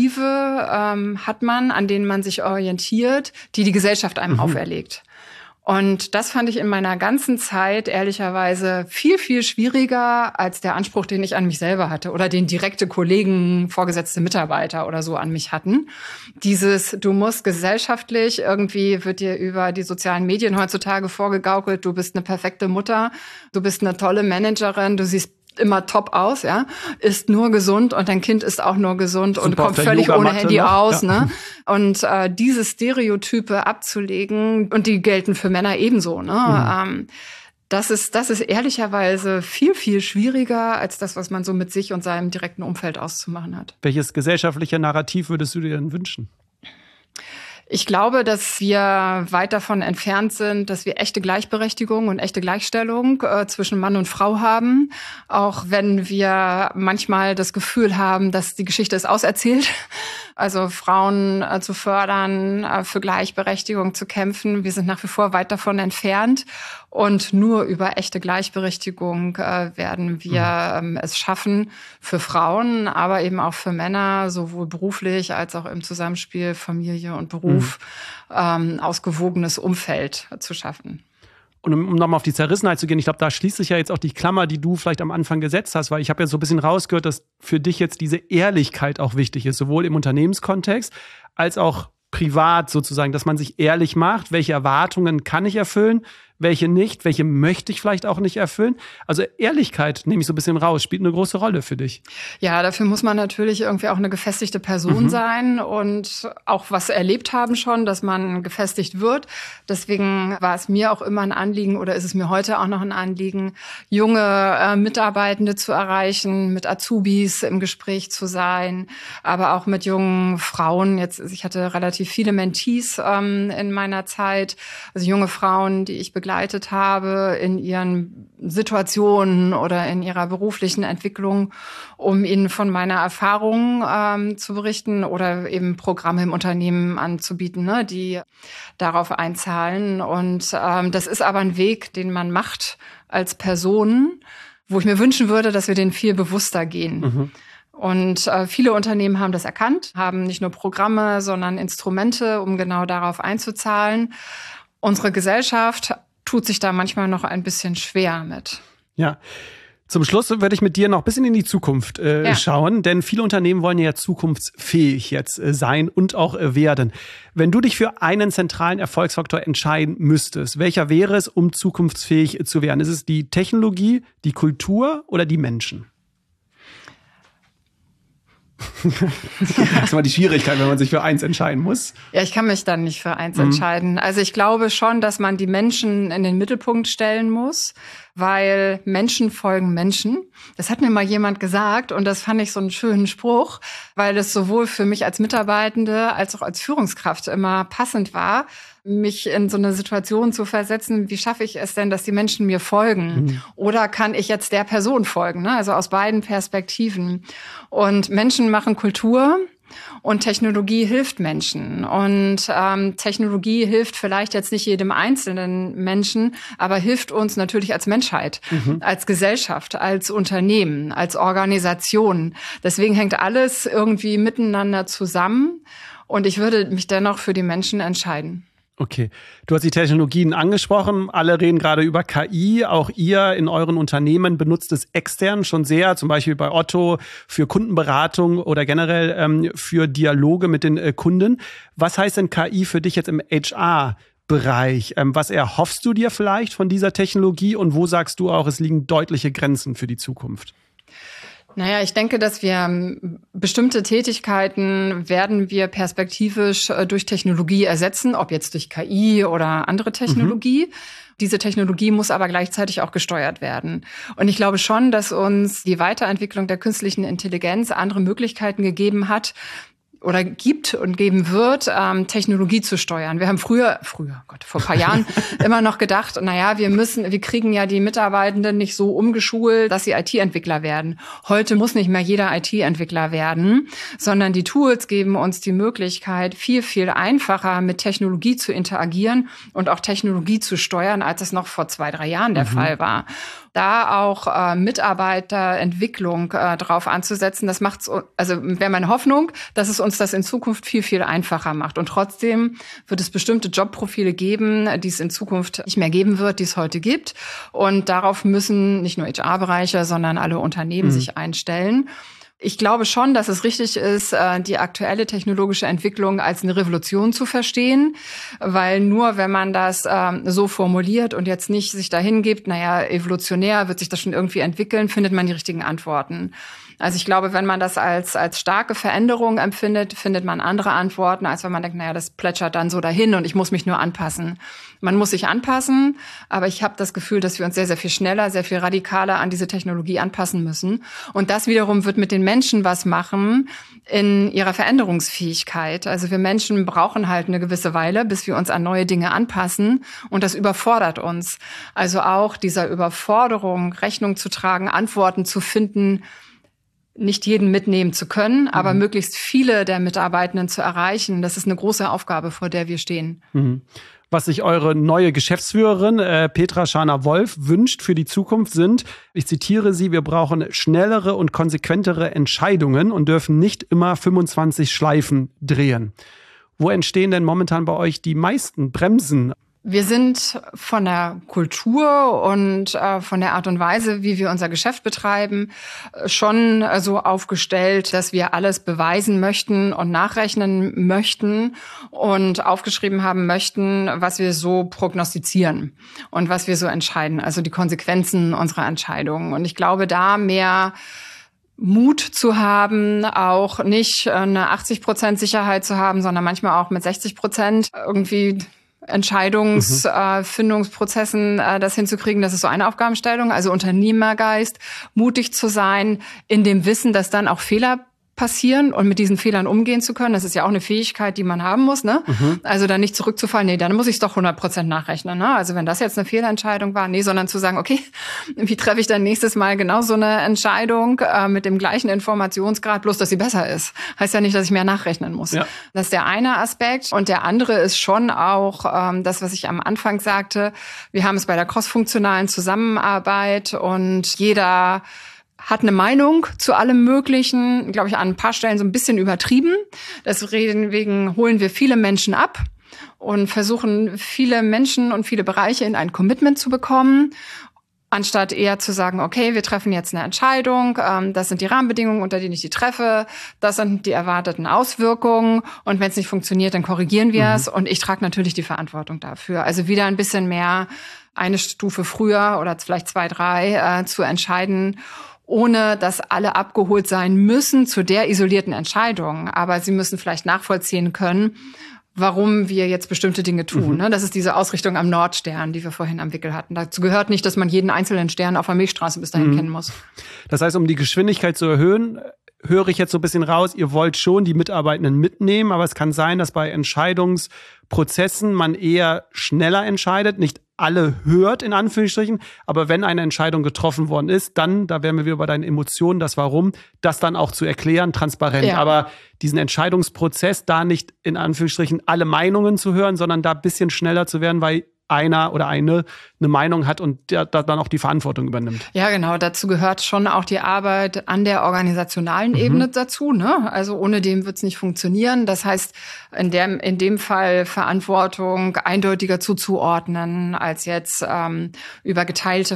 Narrative hat man, an denen man sich orientiert, die Gesellschaft einem auferlegt. Und das fand ich in meiner ganzen Zeit ehrlicherweise viel, viel schwieriger als der Anspruch, den ich an mich selber hatte oder den direkte Kollegen, vorgesetzte Mitarbeiter oder so an mich hatten. Du musst gesellschaftlich, irgendwie wird dir über die sozialen Medien heutzutage vorgegaukelt, du bist eine perfekte Mutter, du bist eine tolle Managerin, du siehst immer top aus, ja, isst nur gesund und dein Kind ist auch nur gesund Super, und kommt völlig ohne Handy noch aus, ja. ne? Und diese Stereotype abzulegen, und die gelten für Männer ebenso, ne? Das ist ehrlicherweise viel, viel schwieriger als das, was man so mit sich und seinem direkten Umfeld auszumachen hat. Welches gesellschaftliche Narrativ würdest du dir denn wünschen? Ich glaube, dass wir weit davon entfernt sind, dass wir echte Gleichberechtigung und echte Gleichstellung zwischen Mann und Frau haben. Auch wenn wir manchmal das Gefühl haben, dass die Geschichte ist auserzählt. Also Frauen zu fördern, für Gleichberechtigung zu kämpfen. Wir sind nach wie vor weit davon entfernt. Und nur über echte Gleichberechtigung werden wir es schaffen, für Frauen, aber eben auch für Männer, sowohl beruflich als auch im Zusammenspiel Familie und Beruf, ausgewogenes Umfeld zu schaffen. Und um nochmal auf die Zerrissenheit zu gehen, ich glaube, da schließt sich ja jetzt auch die Klammer, die du vielleicht am Anfang gesetzt hast, weil ich habe ja so ein bisschen rausgehört, dass für dich jetzt diese Ehrlichkeit auch wichtig ist, sowohl im Unternehmenskontext als auch privat sozusagen, dass man sich ehrlich macht, welche Erwartungen kann ich erfüllen, welche nicht, welche möchte ich vielleicht auch nicht erfüllen. Also Ehrlichkeit, nehme ich so ein bisschen raus, spielt eine große Rolle für dich. Ja, dafür muss man natürlich irgendwie auch eine gefestigte Person sein und auch was erlebt haben schon, dass man gefestigt wird. Deswegen war es mir auch immer ein Anliegen oder ist es mir heute auch noch ein Anliegen, junge Mitarbeitende zu erreichen, mit Azubis im Gespräch zu sein, aber auch mit jungen Frauen. Ich hatte relativ viele Mentees in meiner Zeit, also junge Frauen, die ich begleitet habe in ihren Situationen oder in ihrer beruflichen Entwicklung, um ihnen von meiner Erfahrung zu berichten oder eben Programme im Unternehmen anzubieten, ne, die darauf einzahlen. Und das ist aber ein Weg, den man macht als Person, wo ich mir wünschen würde, dass wir den viel bewusster gehen. Und viele Unternehmen haben das erkannt, haben nicht nur Programme, sondern Instrumente, um genau darauf einzuzahlen. Unsere Gesellschaft tut sich da manchmal noch ein bisschen schwer mit. Ja. Zum Schluss würde ich mit dir noch ein bisschen in die Zukunft schauen, denn viele Unternehmen wollen ja zukunftsfähig jetzt sein und auch werden. Wenn du dich für einen zentralen Erfolgsfaktor entscheiden müsstest, welcher wäre es, um zukunftsfähig zu werden? Ist es die Technologie, die Kultur oder die Menschen? Das ist mal die Schwierigkeit, wenn man sich für eins entscheiden muss. Ja, ich kann mich dann nicht für eins entscheiden. Also ich glaube schon, dass man die Menschen in den Mittelpunkt stellen muss, weil Menschen folgen Menschen. Das hat mir mal jemand gesagt und das fand ich so einen schönen Spruch, weil es sowohl für mich als Mitarbeitende als auch als Führungskraft immer passend war, mich in so eine Situation zu versetzen, wie schaffe ich es denn, dass die Menschen mir folgen? Oder kann ich jetzt der Person folgen? Ne? Also aus beiden Perspektiven. Und Menschen machen Kultur und Technologie hilft Menschen. Und Technologie hilft vielleicht jetzt nicht jedem einzelnen Menschen, aber hilft uns natürlich als Menschheit, als Gesellschaft, als Unternehmen, als Organisation. Deswegen hängt alles irgendwie miteinander zusammen. Und ich würde mich dennoch für die Menschen entscheiden. Okay, du hast die Technologien angesprochen. Alle reden gerade über KI. Auch ihr in euren Unternehmen benutzt es extern schon sehr, zum Beispiel bei Otto für Kundenberatung oder generell für Dialoge mit den Kunden. Was heißt denn KI für dich jetzt im HR-Bereich? Was erhoffst du dir vielleicht von dieser Technologie und wo sagst du auch, es liegen deutliche Grenzen für die Zukunft? Naja, ich denke, dass wir bestimmte Tätigkeiten werden wir perspektivisch durch Technologie ersetzen, ob jetzt durch KI oder andere Technologie. Diese Technologie muss aber gleichzeitig auch gesteuert werden. Und ich glaube schon, dass uns die Weiterentwicklung der künstlichen Intelligenz andere Möglichkeiten gegeben hat, oder gibt und geben wird, Technologie zu steuern. Wir haben vor ein paar Jahren immer noch gedacht, wir kriegen ja die Mitarbeitenden nicht so umgeschult, dass sie IT-Entwickler werden. Heute muss nicht mehr jeder IT-Entwickler werden, sondern die Tools geben uns die Möglichkeit, viel, viel einfacher mit Technologie zu interagieren und auch Technologie zu steuern, als es noch vor 2-3 Jahren der Fall war. Da auch Mitarbeiterentwicklung drauf anzusetzen, das macht's, also wäre meine Hoffnung, dass es uns das in Zukunft viel, viel einfacher macht. Und trotzdem wird es bestimmte Jobprofile geben, die es in Zukunft nicht mehr geben wird, die es heute gibt. Und darauf müssen nicht nur HR-Bereiche, sondern alle Unternehmen sich einstellen. Ich glaube schon, dass es richtig ist, die aktuelle technologische Entwicklung als eine Revolution zu verstehen, weil nur wenn man das so formuliert und jetzt nicht sich dahin gibt, evolutionär wird sich das schon irgendwie entwickeln, findet man die richtigen Antworten. Also ich glaube, wenn man das als starke Veränderung empfindet, findet man andere Antworten, als wenn man denkt, das plätschert dann so dahin und ich muss mich nur anpassen. Man muss sich anpassen, aber ich habe das Gefühl, dass wir uns sehr, sehr viel schneller, sehr viel radikaler an diese Technologie anpassen müssen. Und das wiederum wird mit den Menschen was machen in ihrer Veränderungsfähigkeit. Also wir Menschen brauchen halt eine gewisse Weile, bis wir uns an neue Dinge anpassen und das überfordert uns. Also auch dieser Überforderung Rechnung zu tragen, Antworten zu finden, nicht jeden mitnehmen zu können, aber möglichst viele der Mitarbeitenden zu erreichen. Das ist eine große Aufgabe, vor der wir stehen. Was sich eure neue Geschäftsführerin Petra Scharner-Wolf wünscht für die Zukunft sind, ich zitiere sie, wir brauchen schnellere und konsequentere Entscheidungen und dürfen nicht immer 25 Schleifen drehen. Wo entstehen denn momentan bei euch die meisten Bremsen? Wir sind von der Kultur und von der Art und Weise, wie wir unser Geschäft betreiben, schon so aufgestellt, dass wir alles beweisen möchten und nachrechnen möchten und aufgeschrieben haben möchten, was wir so prognostizieren und was wir so entscheiden, also die Konsequenzen unserer Entscheidungen. Und ich glaube, da mehr Mut zu haben, auch nicht eine 80% Sicherheit zu haben, sondern manchmal auch mit 60% irgendwie Entscheidungsfindungsprozessen das hinzukriegen, das ist so eine Aufgabenstellung, also Unternehmergeist, mutig zu sein, in dem Wissen, dass dann auch Fehler passieren und mit diesen Fehlern umgehen zu können. Das ist ja auch eine Fähigkeit, die man haben muss, ne? Also dann nicht zurückzufallen, dann muss ich es doch 100% nachrechnen, ne? Also wenn das jetzt eine Fehlentscheidung war, sondern zu sagen, okay, wie treffe ich dann nächstes Mal genau so eine Entscheidung mit dem gleichen Informationsgrad, bloß dass sie besser ist. Heißt ja nicht, dass ich mehr nachrechnen muss. Ja. Das ist der eine Aspekt. Und der andere ist schon auch das, was ich am Anfang sagte. Wir haben es bei der crossfunktionalen Zusammenarbeit und jeder hat eine Meinung zu allem Möglichen, glaube ich, an ein paar Stellen so ein bisschen übertrieben. Deswegen holen wir viele Menschen ab und versuchen, viele Menschen und viele Bereiche in ein Commitment zu bekommen, anstatt eher zu sagen, okay, wir treffen jetzt eine Entscheidung, das sind die Rahmenbedingungen, unter denen ich die treffe, das sind die erwarteten Auswirkungen und wenn es nicht funktioniert, dann korrigieren wir es und ich trage natürlich die Verantwortung dafür. Also wieder ein bisschen mehr eine Stufe früher oder vielleicht 2, 3 zu entscheiden, ohne dass alle abgeholt sein müssen zu der isolierten Entscheidung. Aber sie müssen vielleicht nachvollziehen können, warum wir jetzt bestimmte Dinge tun. Das ist diese Ausrichtung am Nordstern, die wir vorhin am Wickel hatten. Dazu gehört nicht, dass man jeden einzelnen Stern auf der Milchstraße bis dahin kennen muss. Das heißt, um die Geschwindigkeit zu erhöhen, höre ich jetzt so ein bisschen raus, ihr wollt schon die Mitarbeitenden mitnehmen, aber es kann sein, dass bei Entscheidungsprozessen man eher schneller entscheidet, nicht alle hört, in Anführungsstrichen, aber wenn eine Entscheidung getroffen worden ist, dann, da wären wir wieder bei deinen Emotionen, das Warum, das dann auch zu erklären, transparent. Ja. Aber diesen Entscheidungsprozess, da nicht in Anführungsstrichen alle Meinungen zu hören, sondern da ein bisschen schneller zu werden, weil einer oder eine Meinung hat und der dann auch die Verantwortung übernimmt. Ja, genau. Dazu gehört schon auch die Arbeit an der organisationalen Ebene dazu, ne? Also ohne dem wird es nicht funktionieren. Das heißt, in dem Fall Verantwortung eindeutiger zuzuordnen, als jetzt über geteilte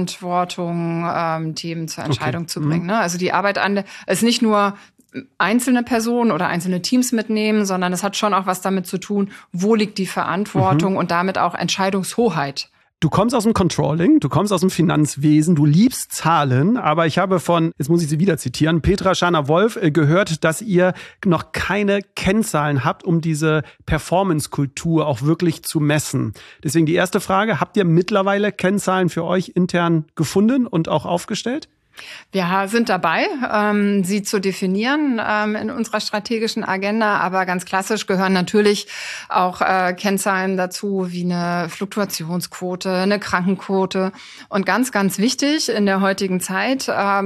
Verantwortung Themen zur Entscheidung zu bringen. Ne? Also die Arbeit ist nicht nur einzelne Personen oder einzelne Teams mitnehmen, sondern es hat schon auch was damit zu tun, wo liegt die Verantwortung und damit auch Entscheidungshoheit. Du kommst aus dem Controlling, du kommst aus dem Finanzwesen, du liebst Zahlen, aber ich habe von, jetzt muss ich sie wieder zitieren, Petra Scharner-Wolf gehört, dass ihr noch keine Kennzahlen habt, um diese Performance-Kultur auch wirklich zu messen. Deswegen die erste Frage, habt ihr mittlerweile Kennzahlen für euch intern gefunden und auch aufgestellt? Wir sind dabei, sie zu definieren in unserer strategischen Agenda, aber ganz klassisch gehören natürlich auch Kennzahlen dazu, wie eine Fluktuationsquote, eine Krankenquote und ganz, ganz wichtig in der heutigen Zeit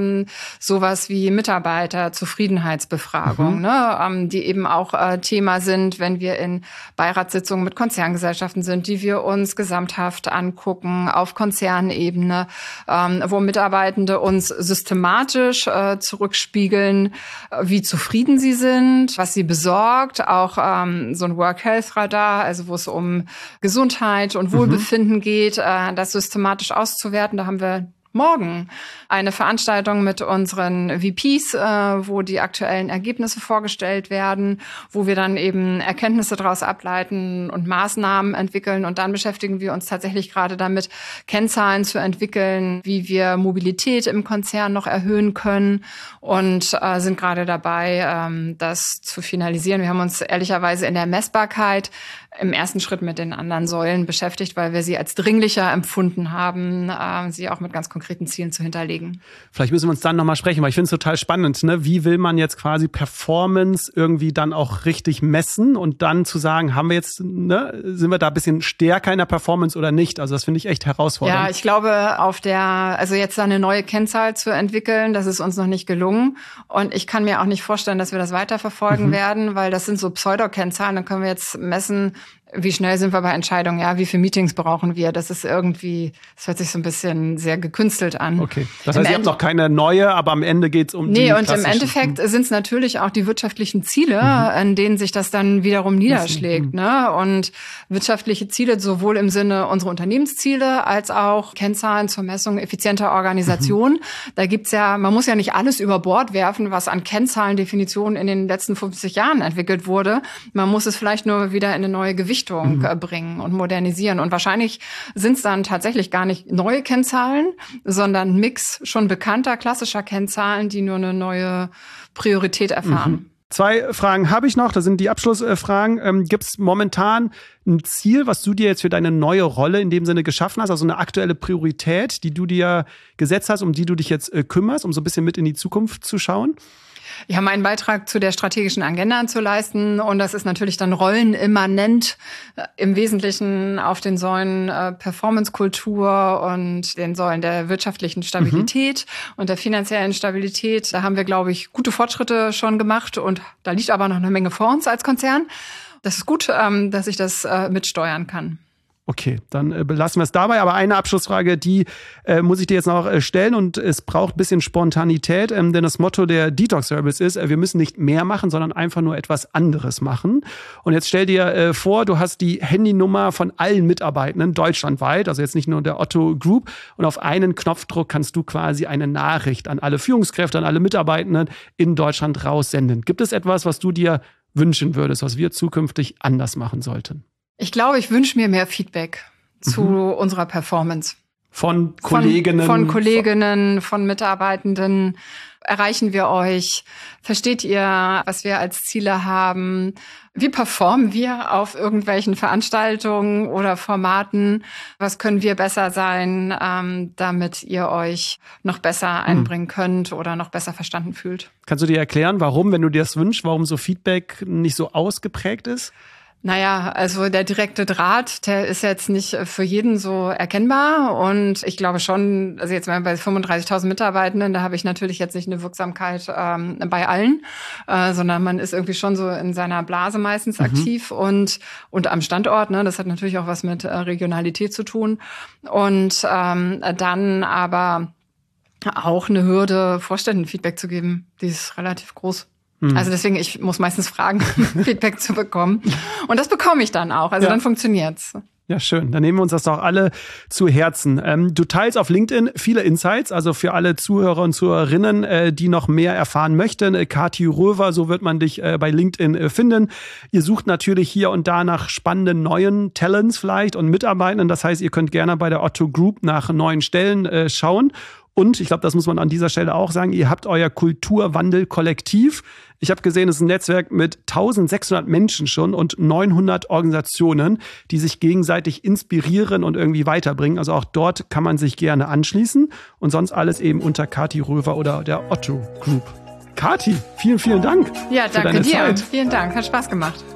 sowas wie Mitarbeiterzufriedenheitsbefragung, ne, die eben auch Thema sind, wenn wir in Beiratssitzungen mit Konzerngesellschaften sind, die wir uns gesamthaft angucken auf Konzernebene, wo Mitarbeitende uns systematisch zurückspiegeln, wie zufrieden sie sind, was sie besorgt, auch so ein Work-Health-Radar, also wo es um Gesundheit und Wohlbefinden geht, das systematisch auszuwerten. Da haben wir morgen eine Veranstaltung mit unseren VPs, wo die aktuellen Ergebnisse vorgestellt werden, wo wir dann eben Erkenntnisse daraus ableiten und Maßnahmen entwickeln. Und dann beschäftigen wir uns tatsächlich gerade damit, Kennzahlen zu entwickeln, wie wir Mobilität im Konzern noch erhöhen können und sind gerade dabei, das zu finalisieren. Wir haben uns ehrlicherweise in der Messbarkeit im ersten Schritt mit den anderen Säulen beschäftigt, weil wir sie als dringlicher empfunden haben, sie auch mit ganz konkreten Zielen zu hinterlegen. Vielleicht müssen wir uns dann nochmal sprechen, weil ich finde es total spannend. Ne? Wie will man jetzt quasi Performance irgendwie dann auch richtig messen und dann zu sagen, haben wir jetzt, sind wir da ein bisschen stärker in der Performance oder nicht? Also das finde ich echt herausfordernd. Ja, ich glaube, also jetzt eine neue Kennzahl zu entwickeln, das ist uns noch nicht gelungen. Und ich kann mir auch nicht vorstellen, dass wir das weiterverfolgen werden, weil das sind so Pseudo-Kennzahlen. Dann können wir jetzt messen, wie schnell sind wir bei Entscheidungen? Ja, wie viele Meetings brauchen wir? Das ist irgendwie, das hört sich so ein bisschen sehr gekünstelt an. Okay, das heißt, ihr habt noch keine neue, aber am Ende geht's um die und im Endeffekt sind es natürlich auch die wirtschaftlichen Ziele, an denen sich das dann wiederum niederschlägt. Ne? Und wirtschaftliche Ziele sowohl im Sinne unserer Unternehmensziele als auch Kennzahlen zur Messung effizienter Organisation. Da gibt's ja, man muss ja nicht alles über Bord werfen, was an Kennzahlendefinitionen in den letzten 50 Jahren entwickelt wurde. Man muss es vielleicht nur wieder in eine neue Gewichtung bringen und modernisieren. Und wahrscheinlich sind es dann tatsächlich gar nicht neue Kennzahlen, sondern ein Mix schon bekannter, klassischer Kennzahlen, die nur eine neue Priorität erfahren. 2 Fragen habe ich noch, das sind die Abschlussfragen. Gibt es momentan ein Ziel, was du dir jetzt für deine neue Rolle in dem Sinne geschaffen hast, also eine aktuelle Priorität, die du dir gesetzt hast, um die du dich jetzt kümmerst, um so ein bisschen mit in die Zukunft zu schauen? Ja, meinen Beitrag zu der strategischen Agenda zu leisten. Und das ist natürlich dann rollenimmanent, im Wesentlichen auf den Säulen Performance-Kultur und den Säulen der wirtschaftlichen Stabilität und der finanziellen Stabilität. Da haben wir, glaube ich, gute Fortschritte schon gemacht. Und da liegt aber noch eine Menge vor uns als Konzern. Das ist gut, dass ich das mitsteuern kann. Okay, dann belassen wir es dabei. Aber eine Abschlussfrage, die muss ich dir jetzt noch stellen und es braucht ein bisschen Spontanität, denn das Motto der Detox Rebels ist, wir müssen nicht mehr machen, sondern einfach nur etwas anderes machen. Und jetzt stell dir vor, du hast die Handynummer von allen Mitarbeitenden deutschlandweit, also jetzt nicht nur der Otto Group, und auf einen Knopfdruck kannst du quasi eine Nachricht an alle Führungskräfte, an alle Mitarbeitenden in Deutschland raussenden. Gibt es etwas, was du dir wünschen würdest, was wir zukünftig anders machen sollten? Ich glaube, ich wünsche mir mehr Feedback zu unserer Performance. Von Kolleginnen? Von Kolleginnen, von Mitarbeitenden. Erreichen wir euch? Versteht ihr, was wir als Ziele haben? Wie performen wir auf irgendwelchen Veranstaltungen oder Formaten? Was können wir besser sein, damit ihr euch noch besser einbringen könnt oder noch besser verstanden fühlt? Kannst du dir erklären, warum, wenn du dir das wünschst, warum so Feedback nicht so ausgeprägt ist? Naja, also der direkte Draht, der ist jetzt nicht für jeden so erkennbar. Und ich glaube schon, also jetzt mal bei 35.000 Mitarbeitenden, da habe ich natürlich jetzt nicht eine Wirksamkeit bei allen, sondern man ist irgendwie schon so in seiner Blase meistens aktiv und am Standort. Ne, das hat natürlich auch was mit Regionalität zu tun. Und dann aber auch eine Hürde, Vorständen Feedback zu geben, die ist relativ groß. Also deswegen, ich muss meistens fragen, Feedback zu bekommen. Und das bekomme ich dann auch. Also dann funktioniert's. Ja, schön. Dann nehmen wir uns das doch alle zu Herzen. Du teilst auf LinkedIn viele Insights, also für alle Zuhörer und Zuhörerinnen, die noch mehr erfahren möchten. Kathi Röver, so wird man dich bei LinkedIn finden. Ihr sucht natürlich hier und da nach spannenden neuen Talents vielleicht und Mitarbeitern. Das heißt, ihr könnt gerne bei der Otto Group nach neuen Stellen schauen. Und ich glaube, das muss man an dieser Stelle auch sagen, ihr habt euer Kulturwandel-Kollektiv. Ich habe gesehen, es ist ein Netzwerk mit 1600 Menschen schon und 900 Organisationen, die sich gegenseitig inspirieren und irgendwie weiterbringen. Also auch dort kann man sich gerne anschließen. Und sonst alles eben unter Kathi Röver oder der Otto Group. Kathi, vielen, vielen Dank. Ja, danke für deine dir. Zeit. Vielen Dank, hat Spaß gemacht.